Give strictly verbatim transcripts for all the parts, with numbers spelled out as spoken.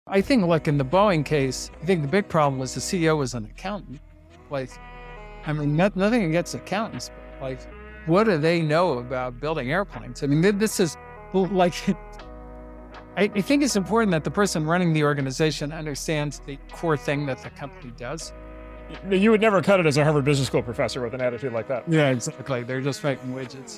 I think, like in the Boeing case, I think the big problem was the C E O was an accountant. Like, I mean, not, nothing against accountants, but like, what do they know about building airplanes? I mean, this is like, I, I think it's important that the person running the organization understands the core thing that the company does. You would never cut it as a Harvard Business School professor with an attitude like that. Yeah, exactly. They're just making widgets.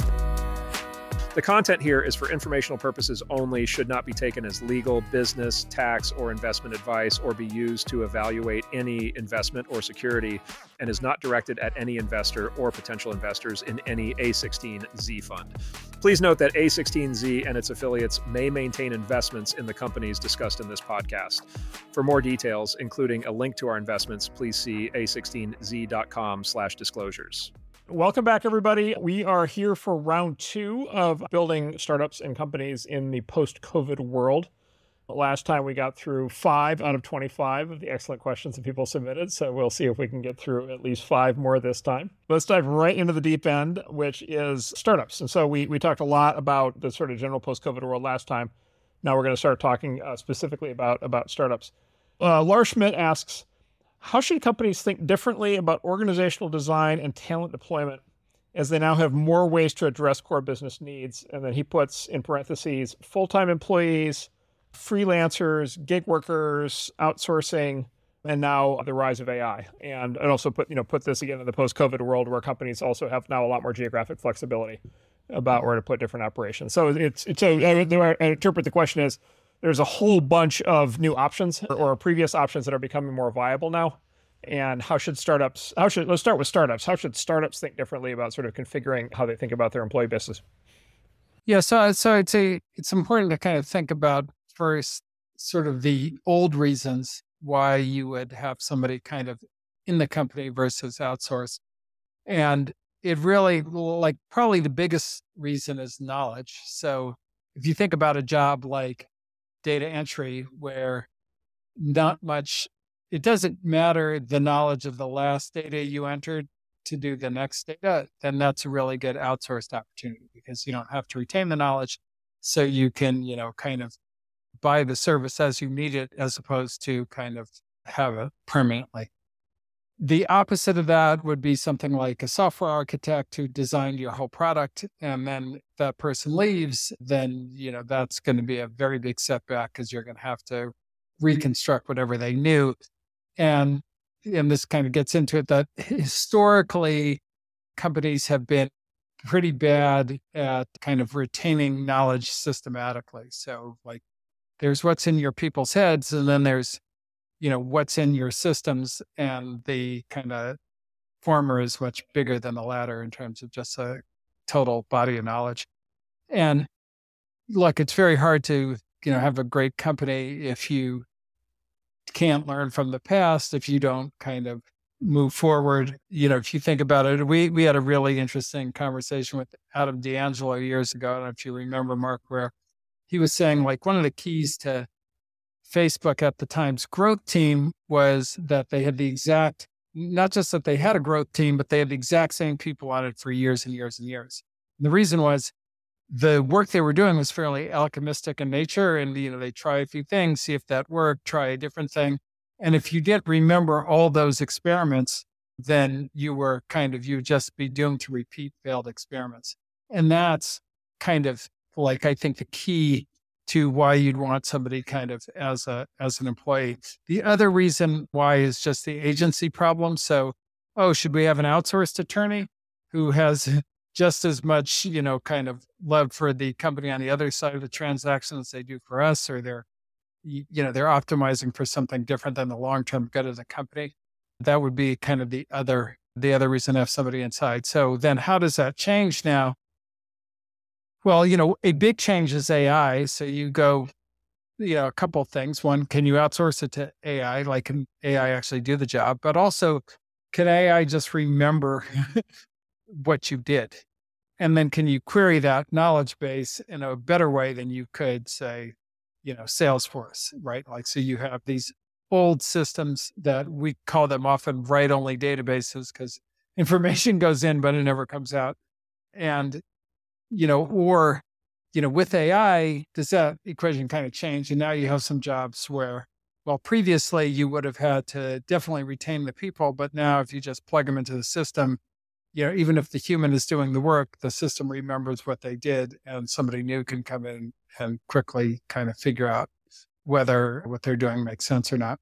The content here is for informational purposes only, should not be taken as legal, business, tax, or investment advice, or be used to evaluate any investment or security, and is not directed at any investor or potential investors in any A sixteen Z fund. Please note that A sixteen Z and its affiliates may maintain investments in the companies discussed in this podcast. For more details, including a link to our investments, please see a sixteen z dot com slash disclosures. Welcome back, everybody. We are here for round two of building startups and companies in the post-COVID world. Last time we got through five out of twenty-five of the excellent questions that people submitted, so we'll see if we can get through at least five more this time. Let's dive right into the deep end, which is startups. And so we we talked a lot about the sort of general post-COVID world last time. Now we're going to start talking uh, specifically about, about startups. Uh, Lars Schmidt asks, how should companies think differently about organizational design and talent deployment as they now have more ways to address core business needs? And then he puts in parentheses, full-time employees, freelancers, gig workers, outsourcing, and now the rise of A I. And I also put, you know, put this again in the post-COVID world where companies also have now a lot more geographic flexibility about where to put different operations. So it's, it's so I, I interpret the question as, there's a whole bunch of new options or previous options that are becoming more viable now. And how should startups, how should, let's start with startups. How should startups think differently about sort of configuring how they think about their employee business? Yeah, so, so I'd say it's important to kind of think about first sort of the old reasons why you would have somebody kind of in the company versus outsourced. And it really, like, probably the biggest reason is knowledge. So if you think about a job like data entry, where not much, it doesn't matter the knowledge of the last data you entered to do the next data, then that's a really good outsourced opportunity because you don't have to retain the knowledge. So you can, you know, kind of buy the service as you need it, as opposed to kind of have it permanently. The opposite of that would be something like a software architect who designed your whole product, and then that person leaves, then, you know, that's going to be a very big setback because you're going to have to reconstruct whatever they knew. And, and this kind of gets into it that historically companies have been pretty bad at kind of retaining knowledge systematically. So like there's what's in your people's heads, and then there's, you know, what's in your systems, and the kind of former is much bigger than the latter in terms of just a total body of knowledge. And look, it's very hard to, you know, have a great company if you can't learn from the past, if you don't kind of move forward. You know, if you think about it, we, we had a really interesting conversation with Adam D'Angelo years ago. I don't know if you remember, Mark, where he was saying like one of the keys to Facebook at the time's growth team was that they had the exact, not just that they had a growth team, but they had the exact same people on it for years and years and years. And the reason was the work they were doing was fairly alchemistic in nature. And, you know, they try a few things, see if that worked, try a different thing. And if you didn't remember all those experiments, then you were kind of, you would just be doomed to repeat failed experiments. And that's kind of like, I think the key to why you'd want somebody kind of as a, as an employee. The other reason why is just the agency problem. So, oh, should we have an outsourced attorney who has just as much, you know, kind of love for the company on the other side of the transaction as they do for us, or they're, you know, they're optimizing for something different than the long-term good of the company? That would be kind of the other, the other reason to have somebody inside. So then how does that change now? Well, you know, a big change is A I. So you go, you know, a couple of things. One, can you outsource it to A I? Like, can A I actually do the job? But also, can A I just remember what you did? And then can you query that knowledge base in a better way than you could, say, you know, Salesforce, right? Like, so you have these old systems that we call them often write-only databases because information goes in, but it never comes out. And, you know, or you know, with A I, does that equation kind of change? And now you have some jobs where, well, previously you would have had to definitely retain the people, but now if you just plug them into the system, you know, even if the human is doing the work, the system remembers what they did and somebody new can come in and quickly kind of figure out whether what they're doing makes sense or not.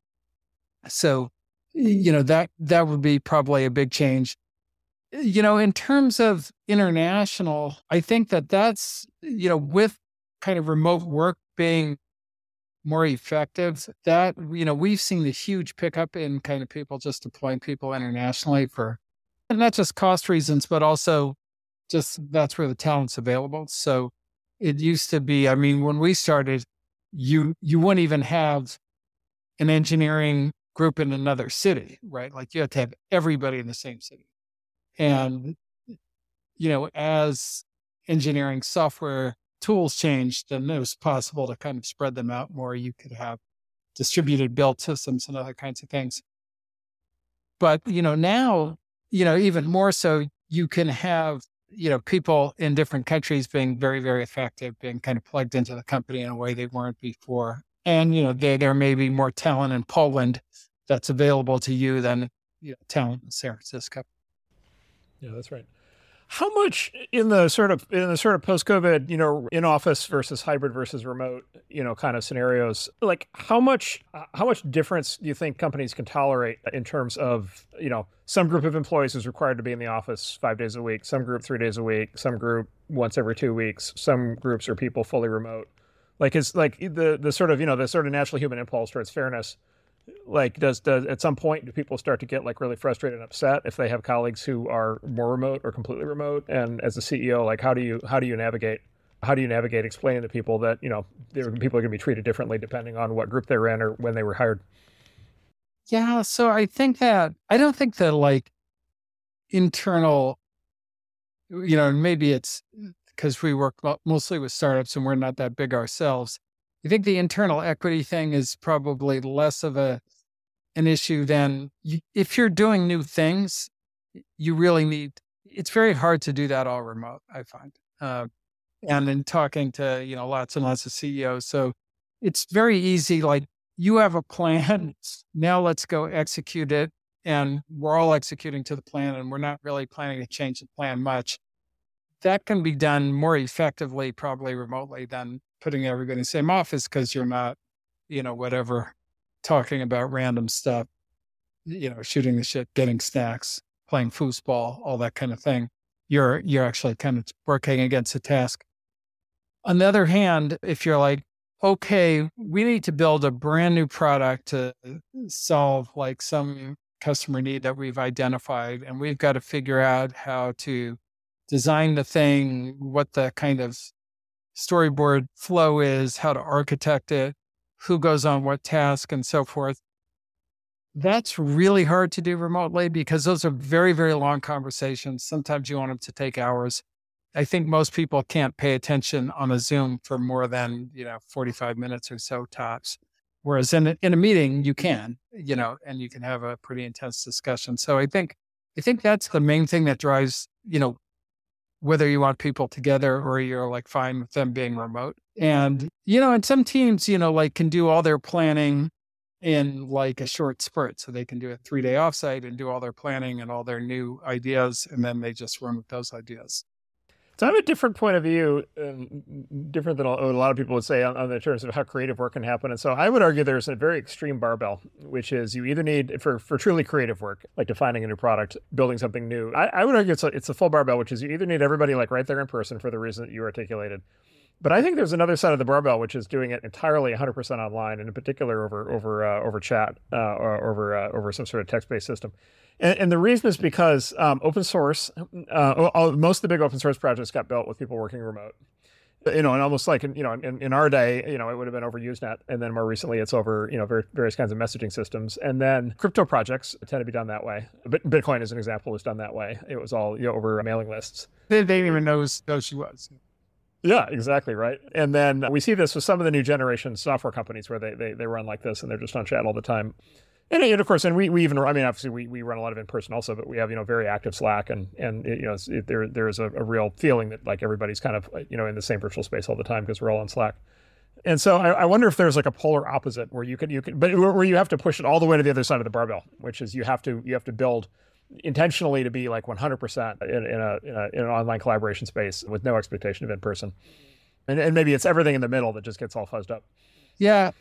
So, you know, that, that would be probably a big change. You know, in terms of international, I think that that's, you know, with kind of remote work being more effective, that, you know, we've seen the huge pickup in kind of people just deploying people internationally for not just cost reasons, but also just that's where the talent's available. So it used to be, I mean, when we started, you you wouldn't even have an engineering group in another city, right? Like you had to have everybody in the same city. And, you know, as engineering software tools changed, then it was possible to kind of spread them out more. You could have distributed build systems and other kinds of things. But, you know, now, you know, even more so, you can have, you know, people in different countries being very, very effective, being kind of plugged into the company in a way they weren't before. And, you know, they, there may be more talent in Poland that's available to you than, you know, talent in San Francisco. Yeah, that's right. How much in the sort of in the sort of post-COVID, you know, in office versus hybrid versus remote, you know, kind of scenarios, like how much how much difference do you think companies can tolerate in terms of, you know, some group of employees is required to be in the office five days a week, some group three days a week, some group once every two weeks, some groups are people fully remote. Like it's like the the sort of, you know, the sort of natural human impulse towards fairness. Like does, does at some point do people start to get like really frustrated and upset if they have colleagues who are more remote or completely remote? And as a C E O, like how do you how do you navigate how do you navigate explaining to people that, you know, there people are going to be treated differently depending on what group they're in or when they were hired? Yeah, so I think that I don't think that like internal, you know, maybe it's because we work mostly with startups and we're not that big ourselves. I think the internal equity thing is probably less of a an issue than you, if you're doing new things, you really need, it's very hard to do that all remote, I find. Uh, and in talking to, you know, lots and lots of C E Os. So it's very easy. Like you have a plan. Now let's go execute it. And we're all executing to the plan and we're not really planning to change the plan much. That can be done more effectively, probably remotely than putting everybody in the same office because you're not, you know, whatever, talking about random stuff, you know, shooting the shit, getting snacks, playing foosball, all that kind of thing. You're, you're actually kind of working against a task. On the other hand, if you're like, okay, we need to build a brand new product to solve like some customer need that we've identified, and we've got to figure out how to design the thing, what the kind of storyboard flow is, how to architect it, who goes on what task and so forth. That's really hard to do remotely because those are very, very long conversations. Sometimes you want them to take hours. I think most people can't pay attention on a Zoom for more than, you know, forty-five minutes or so tops. Whereas in a, in a meeting, you can, you know, and you can have a pretty intense discussion. So I think, I think that's the main thing that drives, you know, whether you want people together or you're like fine with them being remote. And, you know, and some teams, you know, like can do all their planning in like a short spurt. So they can do a three day offsite and do all their planning and all their new ideas. And then they just run with those ideas. So I have a different point of view, um, different than what a lot of people would say on, on the terms of how creative work can happen. And so I would argue there's a very extreme barbell, which is you either need, for, for truly creative work, like defining a new product, building something new, I, I would argue it's a, it's a full barbell, which is you either need everybody like right there in person for the reason that you articulated. But I think there's another side of the barbell, which is doing it entirely one hundred percent online, and in particular over over uh, over chat uh, or over uh, over some sort of text-based system. And, and the reason is because um, open source, uh, all, most of the big open source projects got built with people working remote. You know, and almost like in, you know, in, in our day, you know, it would have been over Usenet, and then more recently, it's over, you know, ver- various kinds of messaging systems, and then crypto projects tend to be done that way. Bitcoin, as an example, was done that way. It was all, you know, over mailing lists. They, they didn't even know who she was. Yeah, exactly right. And then we see this with some of the new generation software companies where they they they run like this, and they're just on chat all the time. And, and of course, and we, we even, I mean, obviously we, we run a lot of in person also, but we have, you know, very active Slack and, and, it, you know, it, there, there's a, a real feeling that like everybody's kind of, you know, in the same virtual space all the time because we're all on Slack. And so I, I wonder if there's like a polar opposite where you could, you could, but where you have to push it all the way to the other side of the barbell, which is you have to, you have to build intentionally to be like one hundred percent in, in a, in a, in an online collaboration space with no expectation of in person. And, and maybe it's everything in the middle that just gets all fuzzed up. Yeah.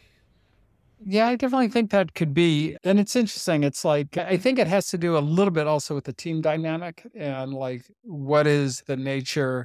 Yeah, I definitely think that could be. And it's interesting. It's like, I think it has to do a little bit also with the team dynamic and like, what is the nature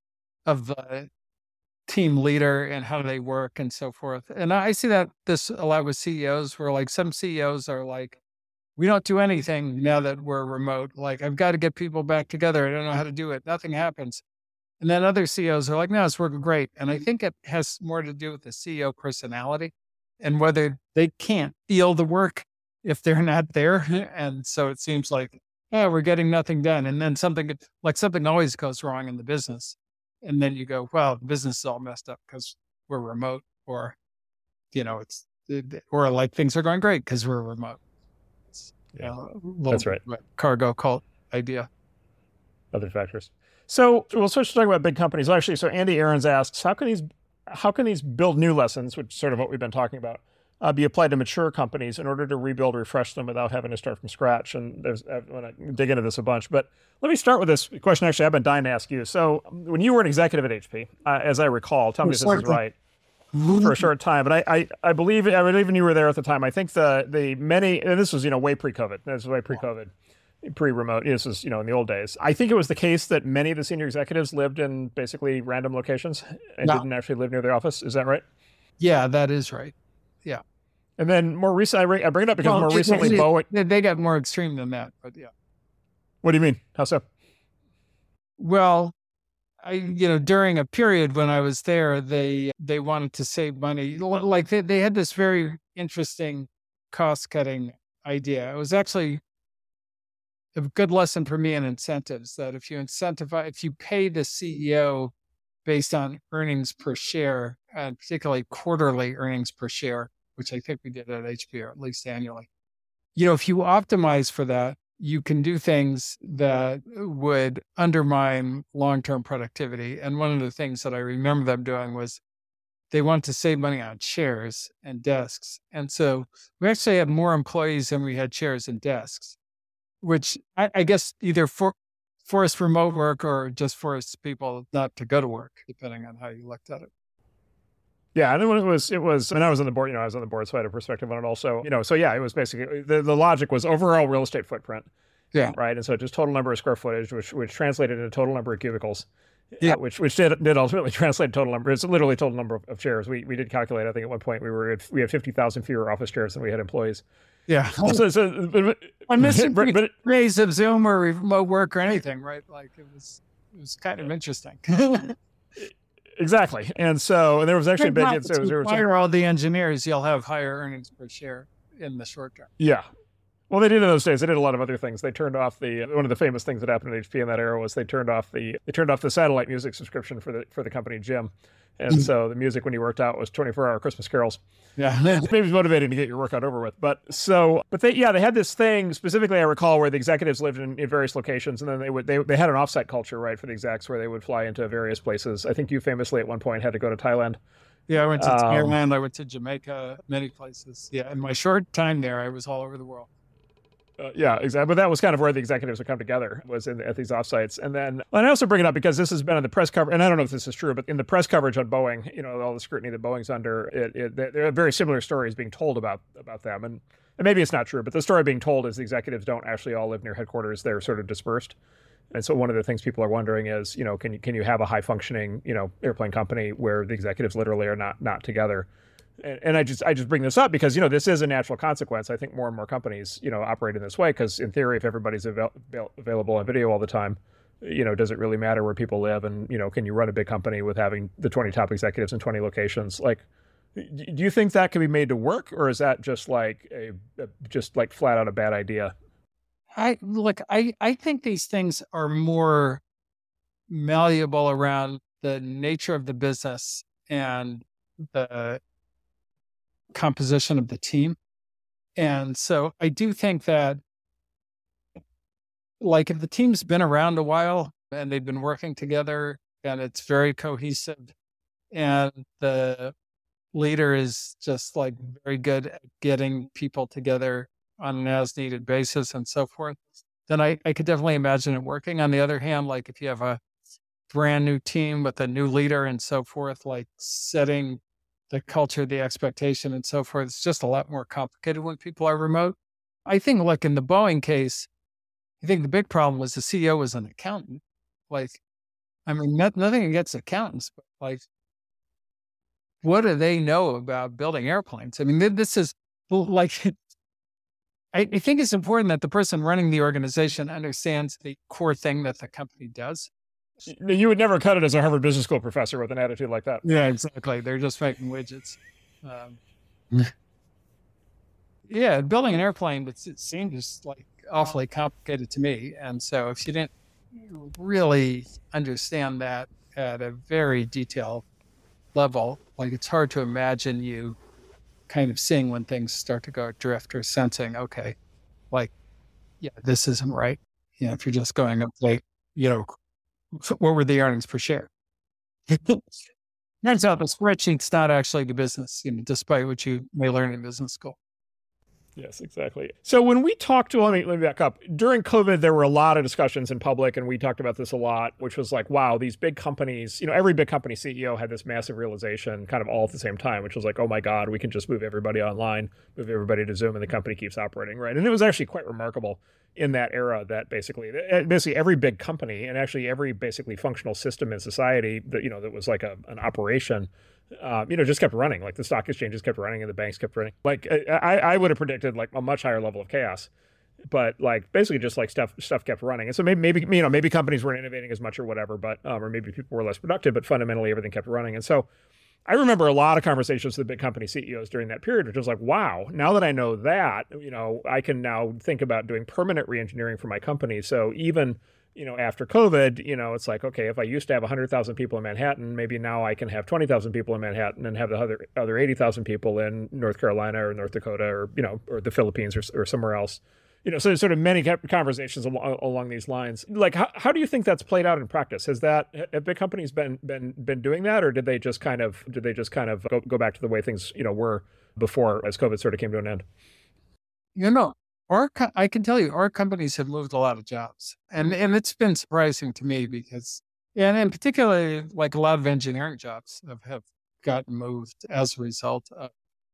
of the team leader and how do they work and so forth. And I see that this a lot with C E Os where like some C E Os are like, we don't do anything now that we're remote. Like, I've got to get people back together. I don't know how to do it. Nothing happens. And then other C E Os are like, no, it's working great. And I think it has more to do with the C E O personality and whether they can't feel the work if they're not there. And so it seems like, oh, we're getting nothing done. And then something like something always goes wrong in the business. And then you go, well, the business is all messed up because we're remote, or, you know, it's, or like things are going great because we're remote. It's, yeah, uh, that's right. Cargo cult idea. Other factors. So we'll switch to talking about big companies. Well, actually, so Andy Aarons asks, how can these, how can these build new lessons, which is sort of what we've been talking about, uh, be applied to mature companies in order to rebuild, refresh them without having to start from scratch? And there's, I want to dig into this a bunch, but let me start with this question. Actually, I've been dying to ask you. So when you were an executive at H P, uh, as I recall, tell me if this is right, for a short time, but I, I, I believe, I believe when you were there at the time, I think the, the many, and this was, you know, way pre-COVID, this was way pre-COVID, pre-remote, this was, you know, in the old days. I think it was the case that many of the senior executives lived in basically random locations and no. didn't actually live near their office. Is that right? Yeah, that is right. Yeah. And then more recently, I bring it up because well, more recently, it, Boeing. They got more extreme than that, but yeah. What do you mean? How so? Well, I, you know, during a period when I was there, they, they wanted to save money. Like they, they had this very interesting cost cutting idea. It was actually a good lesson for me in incentives that if you incentivize, if you pay the C E O based on earnings per share, and particularly quarterly earnings per share, which I think we did at H P, or at least annually, you know, if you optimize for that, you can do things that would undermine long-term productivity. And one of the things that I remember them doing was they wanted to save money on chairs and desks. And so we actually had more employees than we had chairs and desks, which I, I guess either for, forced remote work or just forced people not to go to work, depending on how you looked at it. Yeah, and it was, it was, and I was on the board, you know, I was on the board, so I had a perspective on it also, you know, so yeah, it was basically, the, the logic was overall real estate footprint. Yeah. Right. And so just total number of square footage, which, which translated into total number of cubicles. Yeah. Uh, which, which did, did ultimately translate total number. It's literally total number of, of chairs. We, we did calculate, I think at one point we were, at, we had fifty thousand fewer office chairs than we had employees. Yeah. So, so but, I'm missing but, but, days of Zoom or remote work or anything, right? Like it was, it was kind of interesting. Exactly. And so and there was actually a big, so there was hire all the engineers, you'll have higher earnings per share in the short term. Yeah. Well, they did in those days. They did a lot of other things. They turned off the, one of the famous things that happened at H P in that era was they turned off the, they turned off the satellite music subscription for the, for the company Jim. And so the music when you worked out was twenty-four hour Christmas carols. Yeah. Maybe it's motivating to get your workout over with. But so, but they, yeah, they had this thing specifically, I recall, where the executives lived in, in various locations, and then they would, they, they had an offsite culture, right, for the execs where they would fly into various places. I think you famously at one point had to go to Thailand. Yeah, I went to Um, Thailand. I went to Jamaica, many places. Yeah. In my short time there, I was all over the world. Uh, yeah, exactly. But that was kind of where the executives would come together, was in, at these offsites. And then, well, and I also bring it up because this has been in the press coverage, and I don't know if this is true, but in the press coverage on Boeing, you know, all the scrutiny that Boeing's under, it, it, there are very similar stories being told about about them. And, and maybe it's not true, but the story being told is the executives don't actually all live near headquarters. They're sort of dispersed. And so one of the things people are wondering is, you know, can you, can you have a high functioning, you know, airplane company where the executives literally are not not together? And, and I just I just bring this up because, you know, this is a natural consequence. I think more and more companies, you know, operate in this way because in theory, if everybody's avail- avail- available on video all the time, you know, does it really matter where people live? And, you know, can you run a big company with having the twenty top executives in twenty locations? Like, do you think that can be made to work, or is that just like a, a just like flat out a bad idea? I look, I, I think these things are more malleable around the nature of the business and the composition of the team. And so I do think that, like, if the team's been around a while and they've been working together and it's very cohesive and the leader is just like very good at getting people together on an as needed basis and so forth, then I, I could definitely imagine it working. On the other hand, like if you have a brand new team with a new leader and so forth, like setting the culture, the expectation and so forth, it's just a lot more complicated when people are remote. I think like in the Boeing case, I think the big problem was the C E O was an accountant. Like, I mean, not, nothing against accountants, but like, what do they know about building airplanes? I mean, this is like, I, I think it's important that the person running the organization understands the core thing that the company does. You would never cut it as a Harvard Business School professor with an attitude like that. Yeah, exactly. They're just making widgets. Um, yeah, building an airplane, but it seems like awfully complicated to me. And so if you didn't really understand that at a very detailed level, like it's hard to imagine you kind of seeing when things start to go adrift or sensing, okay, like, yeah, this isn't right. You know, if you're just going up like, you know, what were the earnings per share? Turns out the spreadsheet's not actually the business, you know, despite what you may learn in business school. Yes, exactly. So when we talked to, let me, let me back up. During COVID, there were a lot of discussions in public, and we talked about this a lot, which was like, wow, these big companies, you know, every big company C E O had this massive realization kind of all at the same time, which was like, oh my God, we can just move everybody online, move everybody to Zoom, and the company keeps operating, right? And it was actually quite remarkable in that era that basically, basically every big company and actually every basically functional system in society that, you know, that was like a, an operation, Uh, you know, just kept running. Like the stock exchanges kept running and the banks kept running. Like I, I would have predicted like a much higher level of chaos, but like basically just like stuff stuff kept running. And so maybe maybe you know maybe companies weren't innovating as much or whatever, but um, or maybe people were less productive, but fundamentally everything kept running. And so I remember a lot of conversations with the big company C E Os during that period, which was like, wow, now that I know that, you know, I can now think about doing permanent reengineering for my company. So even you know, after COVID, you know, it's like, okay, if I used to have one hundred thousand people in Manhattan, maybe now I can have twenty thousand people in Manhattan and have the other other eighty thousand people in North Carolina or North Dakota or, you know, or the Philippines or, or somewhere else. You know, so there's sort of many conversations along, along these lines. Like, how, how do you think that's played out in practice? Has that, have big companies been been been doing that, or did they just kind of, did they just kind of go, go back to the way things, you know, were before as COVID sort of came to an end? You know, Our, co- I can tell you, our companies have moved a lot of jobs, and and it's been surprising to me because, and in particular, like a lot of engineering jobs have, have gotten moved as a result of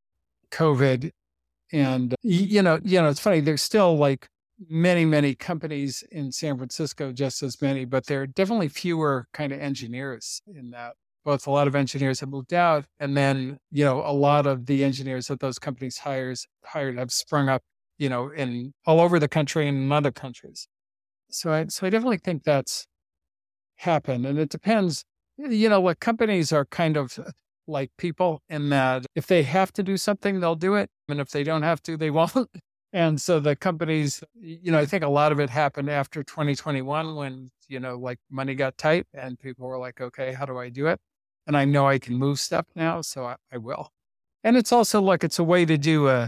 COVID. And y- you know, you know, it's funny. There's still like many, many companies in San Francisco, just as many, but there are definitely fewer kind of engineers in that. Both a lot of engineers have moved out, and then you know, a lot of the engineers that those companies hires hired have sprung up, you know, in all over the country and in other countries. So I, so I definitely think that's happened. And it depends, you know, what companies are kind of like people in that if they have to do something, they'll do it. And if they don't have to, they won't. And so the companies, you know, I think a lot of it happened after twenty twenty-one when, you know, like money got tight and people were like, okay, how do I do it? And I know I can move stuff now, so I, I will. And it's also like, it's a way to do a,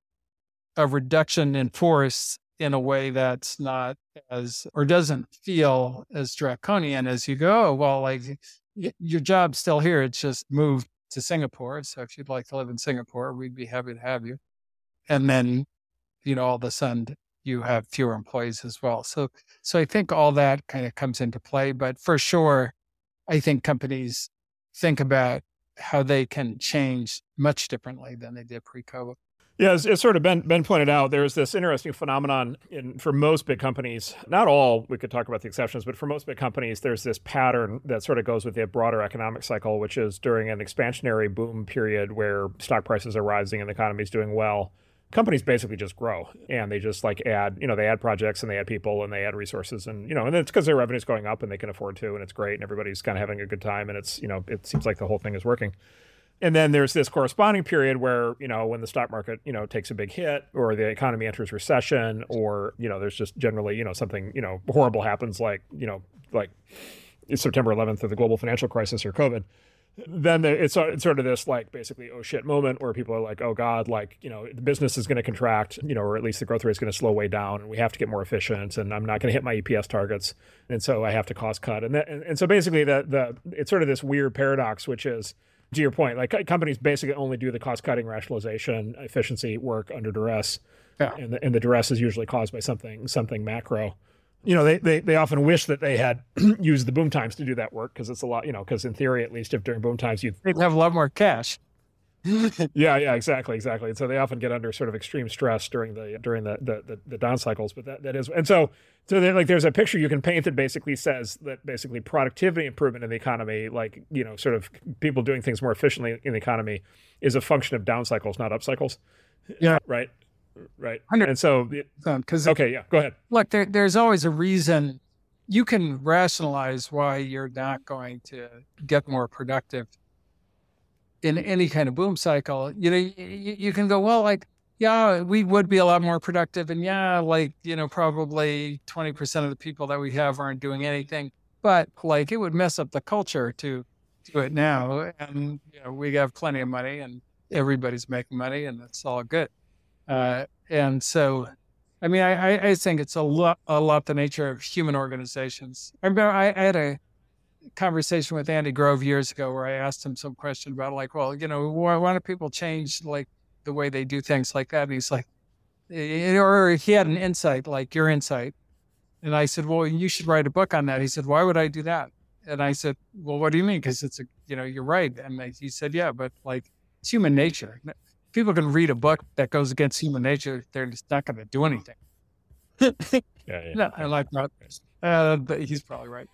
a reduction in force in a way that's not as, or doesn't feel as draconian as you go, oh, well, like y- your job's still here. It's just moved to Singapore. So if you'd like to live in Singapore, we'd be happy to have you. And then, you know, all of a sudden you have fewer employees as well. So, so I think all that kind of comes into play, but for sure, I think companies think about how they can change much differently than they did pre-COVID. Yeah, it's, it's sort of been, been pointed out, there's this interesting phenomenon in, for most big companies, not all, we could talk about the exceptions, but for most big companies, there's this pattern that sort of goes with the broader economic cycle, which is during an expansionary boom period where stock prices are rising and the economy is doing well, companies basically just grow and they just like add, you know, they add projects and they add people and they add resources and, you know, and it's because their revenue is going up and they can afford to and it's great and everybody's kind of having a good time and it's, you know, it seems like the whole thing is working. And then there's this corresponding period where, you know, when the stock market, you know, takes a big hit or the economy enters recession or, you know, there's just generally, you know, something, you know, horrible happens like, you know, like September eleventh or the global financial crisis or COVID. then there, it's, it's sort of this like basically, oh shit moment where people are like, oh God, like, you know, the business is going to contract, you know, or at least the growth rate is going to slow way down and we have to get more efficient and I'm not going to hit my E P S targets. And so I have to cost cut. And that, and, and so basically the, the, it's sort of this weird paradox, which is, to your point, like companies basically only do the cost cutting, rationalization, efficiency work under duress. Yeah. And the, and the duress is usually caused by something, something macro. You know, they, they, they often wish that they had used the boom times to do that work because it's a lot, you know, because in theory, at least if during boom times you they'd have a lot more cash. yeah, yeah, exactly, exactly. And so they often get under sort of extreme stress during the during the the, the, the down cycles. But that, that is, and so so like there's a picture you can paint that basically says that basically productivity improvement in the economy, like you know, sort of people doing things more efficiently in the economy, is a function of down cycles, not up cycles. Yeah, right. Right. one hundred percent. And so, because okay, yeah, go ahead. Look, there, there's always a reason. You can rationalize why you're not going to get more productive in any kind of boom cycle. You know, you, you can go, well, like, yeah, we would be a lot more productive. And yeah, like, you know, probably twenty percent of the people that we have aren't doing anything. But like, it would mess up the culture to do it now. And, you know, we have plenty of money and everybody's making money and it's all good. Uh, and so, I mean, I, I think it's a lot, a lot the nature of human organizations. I remember I, I had a conversation with Andy Grove years ago where I asked him some question about like, well, you know, why, why do people change like the way they do things like that? And he's like, or he had an insight, like your insight. And I said, well, you should write a book on that. He said, why would I do that? And I said, well, what do you mean? Because it's a, you know, you're right. And he said, yeah, but like it's human nature. People can read a book that goes against human nature. They're just not going to do anything. yeah, yeah, no, I like that. Uh, but he's probably right.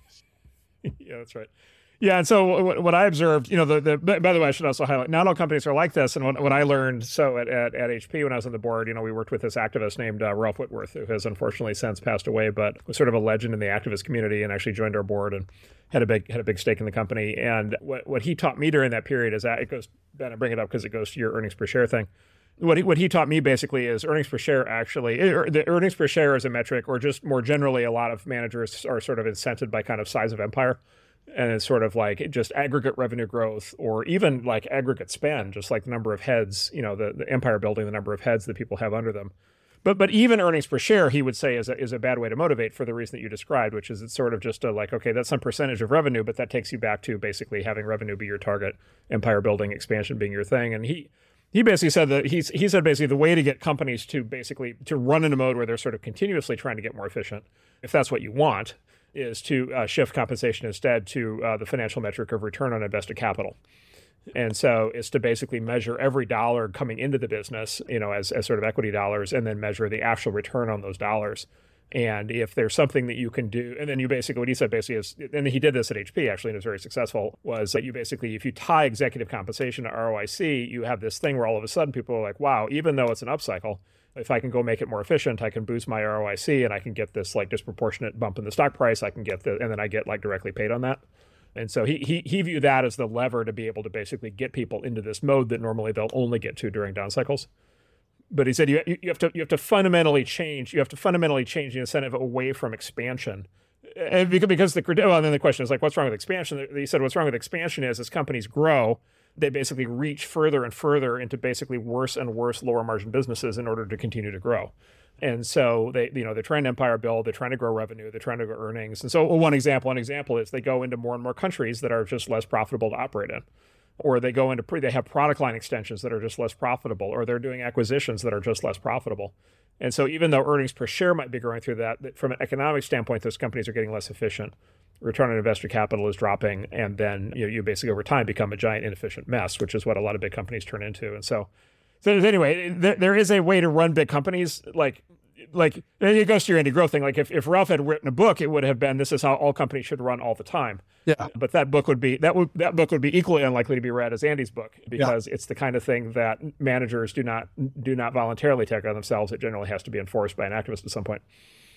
Yeah, that's right. Yeah, and so what, what I observed, you know, the, the by the way, I should also highlight, not all companies are like this. And what, what I learned, so at, at, at H P when I was on the board, you know, we worked with this activist named uh, Ralph Whitworth, who has unfortunately since passed away, but was sort of a legend in the activist community and actually joined our board and had a big had a big stake in the company. And what, what he taught me during that period is that it goes, Ben, I bring it up because it goes to your earnings per share thing. What he, what he taught me basically is earnings per share actually, er, the earnings per share is a metric, or just more generally, a lot of managers are sort of incented by kind of size of empire. And it's sort of like just aggregate revenue growth, or even like aggregate spend, just like the number of heads, you know, the, the empire building, the number of heads that people have under them. But but even earnings per share, he would say, is a, is a bad way to motivate for the reason that you described, which is it's sort of just a like, okay, that's some percentage of revenue, but that takes you back to basically having revenue be your target, empire building, expansion being your thing. And he he basically said that he's he said basically the way to get companies to basically to run in a mode where they're sort of continuously trying to get more efficient, if that's what you want, is to uh, shift compensation instead to uh, the financial metric of return on invested capital. And so it's to basically measure every dollar coming into the business, you know, as, as sort of equity dollars, and then measure the actual return on those dollars. And if there's something that you can do, and then you basically, what he said basically is, and he did this at H P actually, and it was very successful, was that you basically, if you tie executive compensation to R O I C, you have this thing where all of a sudden people are like, wow, even though it's an upcycle, if I can go make it more efficient, I can boost my R O I C and I can get this like disproportionate bump in the stock price. I can get the, and then I get like directly paid on that. And so he, he, he viewed that as the lever to be able to basically get people into this mode that normally they'll only get to during down cycles. But he said you, you have to you have to fundamentally change you have to fundamentally change the incentive away from expansion, and because, because the well, and then the question is like, what's wrong with expansion? He said what's wrong with expansion is as companies grow, they basically reach further and further into basically worse and worse lower margin businesses in order to continue to grow. And so they, you know, they're trying to empire build, they're trying to grow revenue, they're trying to grow earnings. And so one example, one example is they go into more and more countries that are just less profitable to operate in. Or they go into, pre, they have product line extensions that are just less profitable, or they're doing acquisitions that are just less profitable. And so even though earnings per share might be growing through that, that from an economic standpoint, those companies are getting less efficient. Return on investor capital is dropping, and then you know, you basically over time become a giant inefficient mess, which is what a lot of big companies turn into. And so, so anyway, there, there is a way to run big companies like, like it goes to your Andy Grove thing. Like if, if Ralph had written a book, it would have been, this is how all companies should run all the time. Yeah. But that book would be, that would, that book would be equally unlikely to be read as Andy's book, because yeah. it's the kind of thing that managers do not, do not voluntarily take on themselves. It generally has to be enforced by an activist at some point.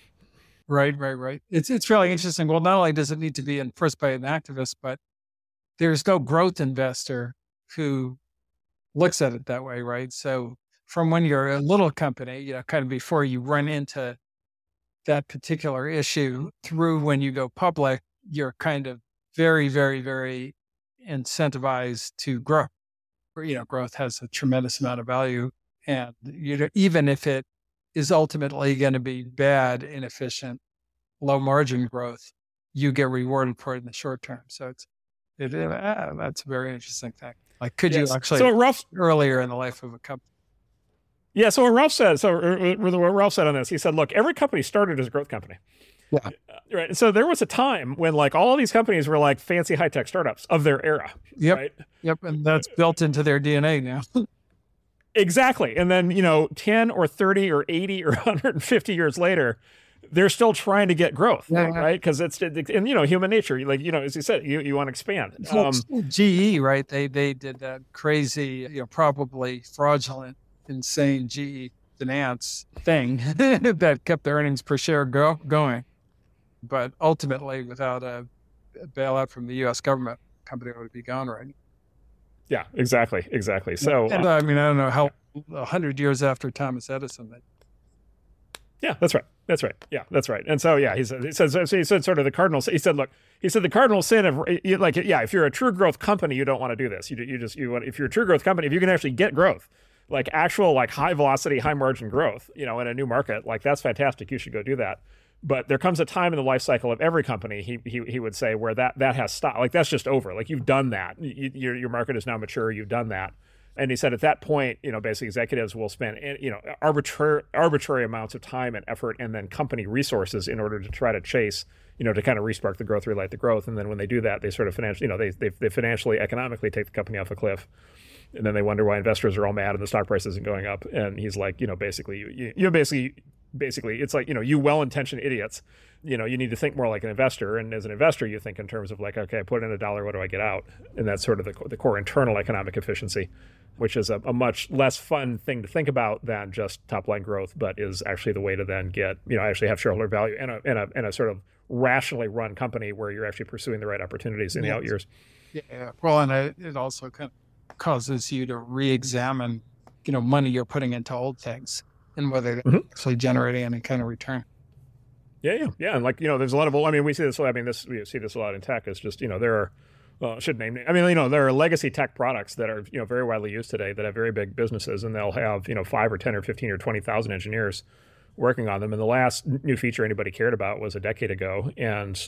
Right, right, right. It's, it's really interesting. Well, not only does it need to be enforced by an activist, but there's no growth investor who looks at it that way, right? So from when you're a little company, you know, kind of before you run into that particular issue, through when you go public, you're kind of very, very, very incentivized to grow. You know, growth has a tremendous amount of value. And you know, even if it is ultimately going to be bad, inefficient, low margin growth, you get rewarded for it in the short term. So it's, it, uh, that's a very interesting thing. Like, could yes. you actually, so Ralph, earlier in the life of a company? Yeah. So what Ralph said, so what Ralph said on this, he said, look, every company started as a growth company. Yeah. Uh, right. And so there was a time when like all of these companies were like fancy high tech startups of their era. Yep. Right? Yep. And that's built into their D N A now. Exactly. And then, you know, ten or thirty or eighty or one hundred fifty years later, they're still trying to get growth, yeah, right? Because it's, and you know, human nature, like, you know, as you said, you, you want to expand. Um, G E, right? They, they did that crazy, you know, probably fraudulent, insane G E finance thing that kept the earnings per share go, going. But ultimately, without a bailout from the U S government, the company would be gone right now. Yeah, exactly, exactly. So, and, uh, I mean, I don't know how a hundred years after Thomas Edison. They... Yeah, that's right. That's right. Yeah, that's right. And so, yeah, he said, he said, so he said, sort of the cardinal. He said, look, he said the cardinal sin of like, yeah, if you're a true growth company, you don't want to do this. You, you just, you want, if you're a true growth company, if you can actually get growth, like actual, like high velocity, high margin growth, you know, in a new market, like that's fantastic. You should go do that. But there comes a time in the life cycle of every company, he he he would say, where that that has stopped. Like that's just over. Like you've done that. You, your your market is now mature. You've done that. And he said at that point, you know, basically executives will spend, you know, arbitrary arbitrary amounts of time and effort, and then company resources in order to try to chase, you know, to kind of respark the growth, relight the growth. And then when they do that, they sort of financially, you know, they they, they financially, economically take the company off a cliff. And then they wonder why investors are all mad and the stock price isn't going up. And he's like, you know, basically, you, you, you basically. Basically, it's like, you know, you well-intentioned idiots, you know, you need to think more like an investor. And as an investor, you think in terms of like, okay, I put in a dollar, what do I get out? And that's sort of the, the core internal economic efficiency, which is a, a much less fun thing to think about than just top-line growth, but is actually the way to then get, you know, actually have shareholder value and a, and a, and a sort of rationally run company where you're actually pursuing the right opportunities in yes. the out years. Yeah. Well, and it, it also kind of causes you to re-examine, you know, money you're putting into old things. And whether they're mm-hmm. actually generating any kind of return. Yeah, yeah, yeah. And like, you know, there's a lot of, I mean, we see this, I mean, this, we see this a lot in tech. It's just, you know, there are, well, I should name, I mean, you know, there are legacy tech products that are, you know, very widely used today that have very big businesses, and they'll have, you know, five or ten or fifteen or twenty thousand engineers working on them. And the last new feature anybody cared about was a decade ago. And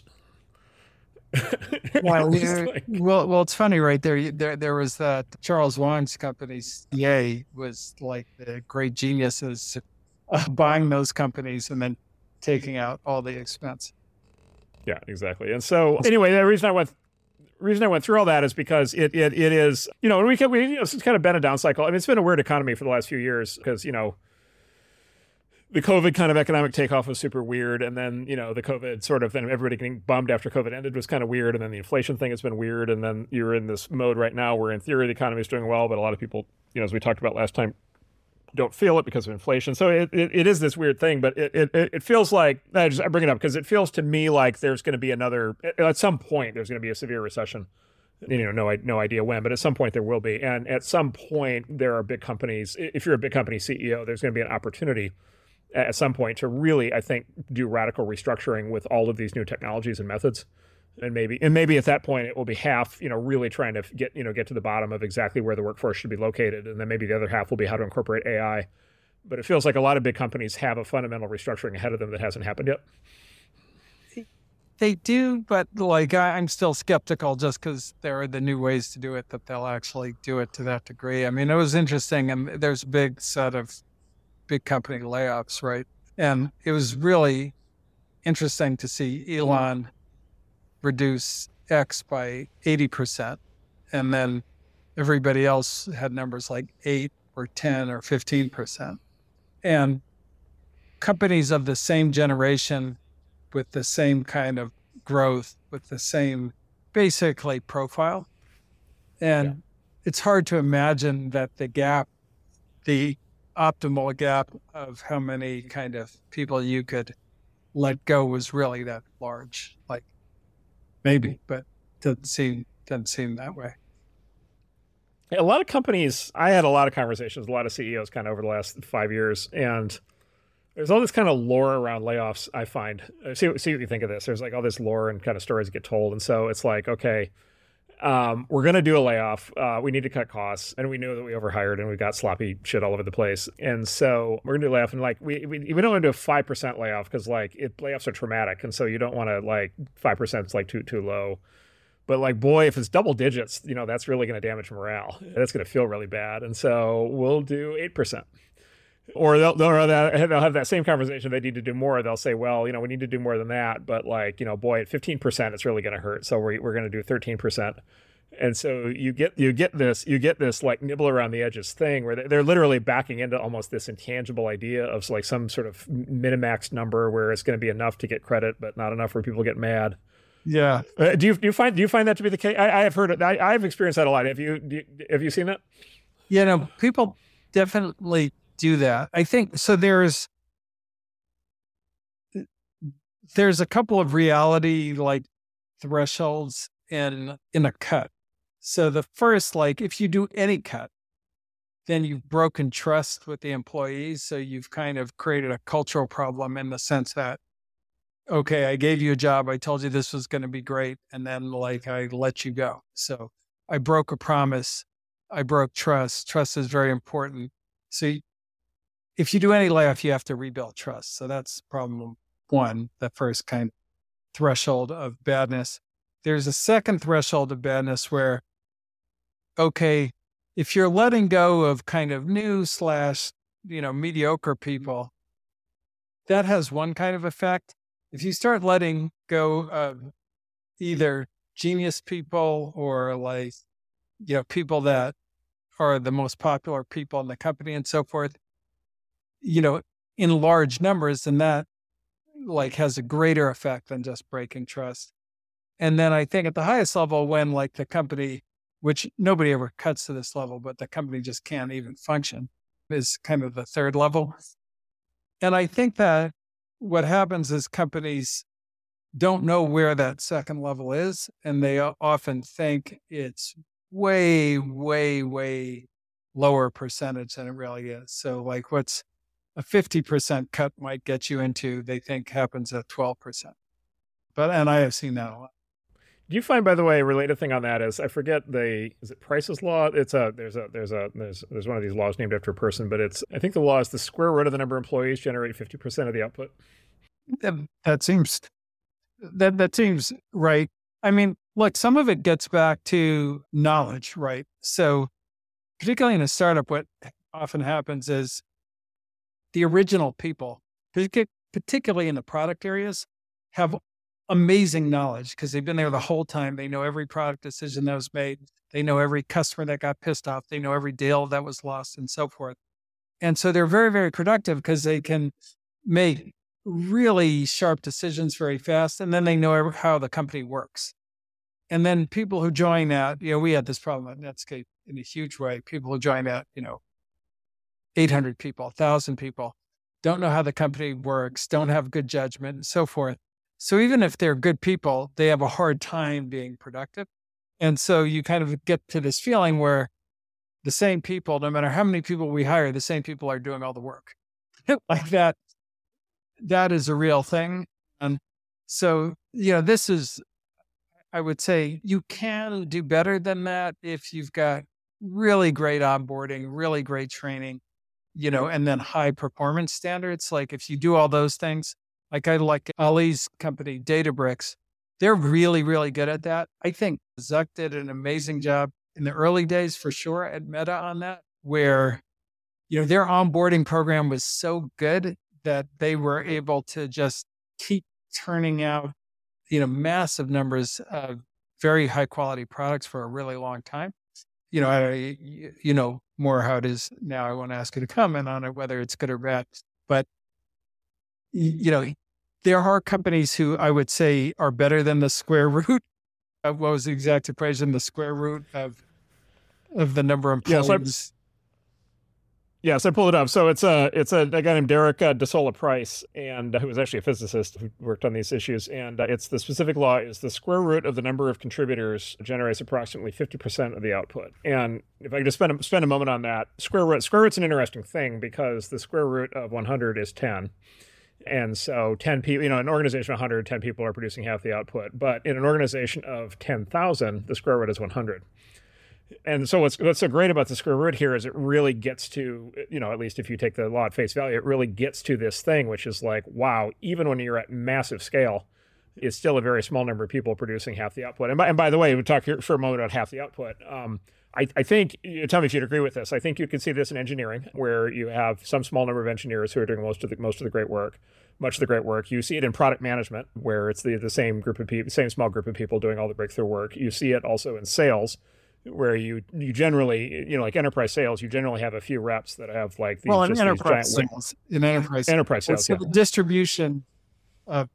well, like... well, well, it's funny, right? There, there, there was that Charles Wang's company, C A, was like the great geniuses uh, buying those companies and then taking out all the expense. Yeah, exactly. And so, anyway, the reason I went, reason I went through all that is because it, it, it is, you know, we can, we, you know, it's kind of been a down cycle. I mean, it's been a weird economy for the last few years because, you know, the COVID kind of economic takeoff was super weird. And then, you know, the COVID sort of, then everybody getting bummed after COVID ended was kind of weird. And then the inflation thing has been weird. And then you're in this mode right now where in theory, the economy is doing well, but a lot of people, you know, as we talked about last time, don't feel it because of inflation. So it, it, it is this weird thing, but it, it, it feels like, I just I bring it up because it feels to me like there's going to be another, at some point, there's going to be a severe recession. You know, no, no idea when, but at some point there will be. And at some point there are big companies, if you're a big company C E O, there's going to be an opportunity at some point to really, I think, do radical restructuring with all of these new technologies and methods. And maybe, and maybe at that point it will be half, you know, really trying to get, you know, get to the bottom of exactly where the workforce should be located. And then maybe the other half will be how to incorporate A I. But it feels like a lot of big companies have a fundamental restructuring ahead of them that hasn't happened yet. They do, but like I, I'm still skeptical just because there are the new ways to do it that they'll actually do it to that degree. I mean, it was interesting, and there's a big set of big company layoffs, right? And it was really interesting to see Elon reduce X by eighty percent. And then everybody else had numbers like eight or ten or fifteen percent. And companies of the same generation with the same kind of growth, with the same basically profile. And yeah. It's hard to imagine that the gap, the optimal gap of how many kind of people you could let go was really that large. Like maybe, but doesn't seem doesn't seem that way. A lot of companies, I had a lot of conversations with a lot of C E Os kind of over the last five years, and there's all this kind of lore around layoffs, I find. See, see what you think of this. There's like all this lore and kind of stories that get told. And so it's like, okay, Um, we're going to do a layoff. Uh, we need to cut costs. And we know that we overhired and we got sloppy shit all over the place. And so we're going to do a layoff. And like, we, we, we don't want to do a five percent layoff because like it, layoffs are traumatic. And so you don't want to like five percent is like too, too low. But like, boy, if it's double digits, you know, that's really going to damage morale. That's going to feel really bad. And so we'll do eight percent. Or they'll, they'll, they'll have that same conversation. They need to do more. They'll say, well, you know, we need to do more than that. But like, you know, boy, at fifteen percent, it's really going to hurt. So we're, we're going to do thirteen percent. And so you get you get this you get this like nibble around the edges thing where they're literally backing into almost this intangible idea of like some sort of minimax number where it's going to be enough to get credit, but not enough where people get mad. Yeah. Uh, do you do you find do you find that to be the case? I, I have heard it. I, I've experienced that a lot. Have you, do you have you seen that? You know, people definitely do that. I think so. There's there's a couple of reality like thresholds in in a cut. So the first, like if you do any cut, then you've broken trust with the employees. So you've kind of created a cultural problem in the sense that, okay, I gave you a job. I told you this was going to be great. And then like I let you go. So I broke a promise. I broke trust. Trust is very important. So you, if you do any layoff, you have to rebuild trust. So that's problem one, the first kind of threshold of badness. There's a second threshold of badness where, okay, if you're letting go of kind of new slash, you know, mediocre people, that has one kind of effect. If you start letting go of either genius people or like, you know, people that are the most popular people in the company and so forth, you know, in large numbers, then that like has a greater effect than just breaking trust. And then I think at the highest level, when like the company, which nobody ever cuts to this level, but the company just can't even function, is kind of the third level. And I think that what happens is companies don't know where that second level is. And they often think it's way, way, way lower percentage than it really is. So like what's a fifty percent cut might get you into, they think happens at twelve percent. But, and I have seen that a lot. Do you find, by the way, a related thing on that is I forget the is it Price's law? It's a there's a there's a there's there's one of these laws named after a person, but it's I think the law is the square root of the number of employees generate fifty percent of the output. That, that seems that that seems right. I mean, look, some of it gets back to knowledge, right? So, particularly in a startup, what often happens is the original people, particularly in the product areas, have amazing knowledge because they've been there the whole time. They know every product decision that was made. They know every customer that got pissed off. They know every deal that was lost and so forth. And so they're very, very productive because they can make really sharp decisions very fast. And then they know how the company works. And then people who join that, you know, we had this problem at Netscape in a huge way. People who join that, you know, eight hundred people, one thousand people, don't know how the company works, don't have good judgment and so forth. So even if they're good people, they have a hard time being productive. And so you kind of get to this feeling where the same people, no matter how many people we hire, the same people are doing all the work. Like that, that is a real thing. And so, you know, this is, I would say you can do better than that if you've got really great onboarding, really great training, you know, and then high performance standards. Like if you do all those things, like I like Ali's company, Databricks, they're really, really good at that. I think Zuck did an amazing job in the early days for sure at Meta on that, where, you know, their onboarding program was so good that they were able to just keep turning out, you know, massive numbers of very high quality products for a really long time. You know, I, you know, more how it is now. I won't ask you to comment on it, whether it's good or bad, but you know, there are companies who I would say are better than the square root of what was the exact equation, the square root of of the number of employees. Yes, I, yes, I pulled it up. So it's a it's a, a guy named Derek uh, DeSola Price, and uh, who was actually a physicist who worked on these issues. And uh, it's the specific law is the square root of the number of contributors generates approximately fifty percent of the output. And if I could just spend a, spend a moment on that, square root square root's an interesting thing because the square root of one hundred is ten. And so ten people, you know, an organization of one hundred, ten people are producing half the output. But in an organization of ten thousand, the square root is one hundred. And so what's, what's so great about the square root here is it really gets to, you know, at least if you take the law at face value, it really gets to this thing, which is like, wow, even when you're at massive scale, it's still a very small number of people producing half the output. And by, and by the way, we talk here for a moment about half the output. Um, I, I think, you tell me if you'd agree with this, I think you can see this in engineering, where you have some small number of engineers who are doing most of the most of the great work, much of the great work. You see it in product management, where it's the, the same group of people, same small group of people doing all the breakthrough work. You see it also in sales, where you you generally, you know, like enterprise sales, you generally have a few reps that have like these, well, in just enterprise these giant sales, in enterprise, enterprise sales, so yeah. the distribution of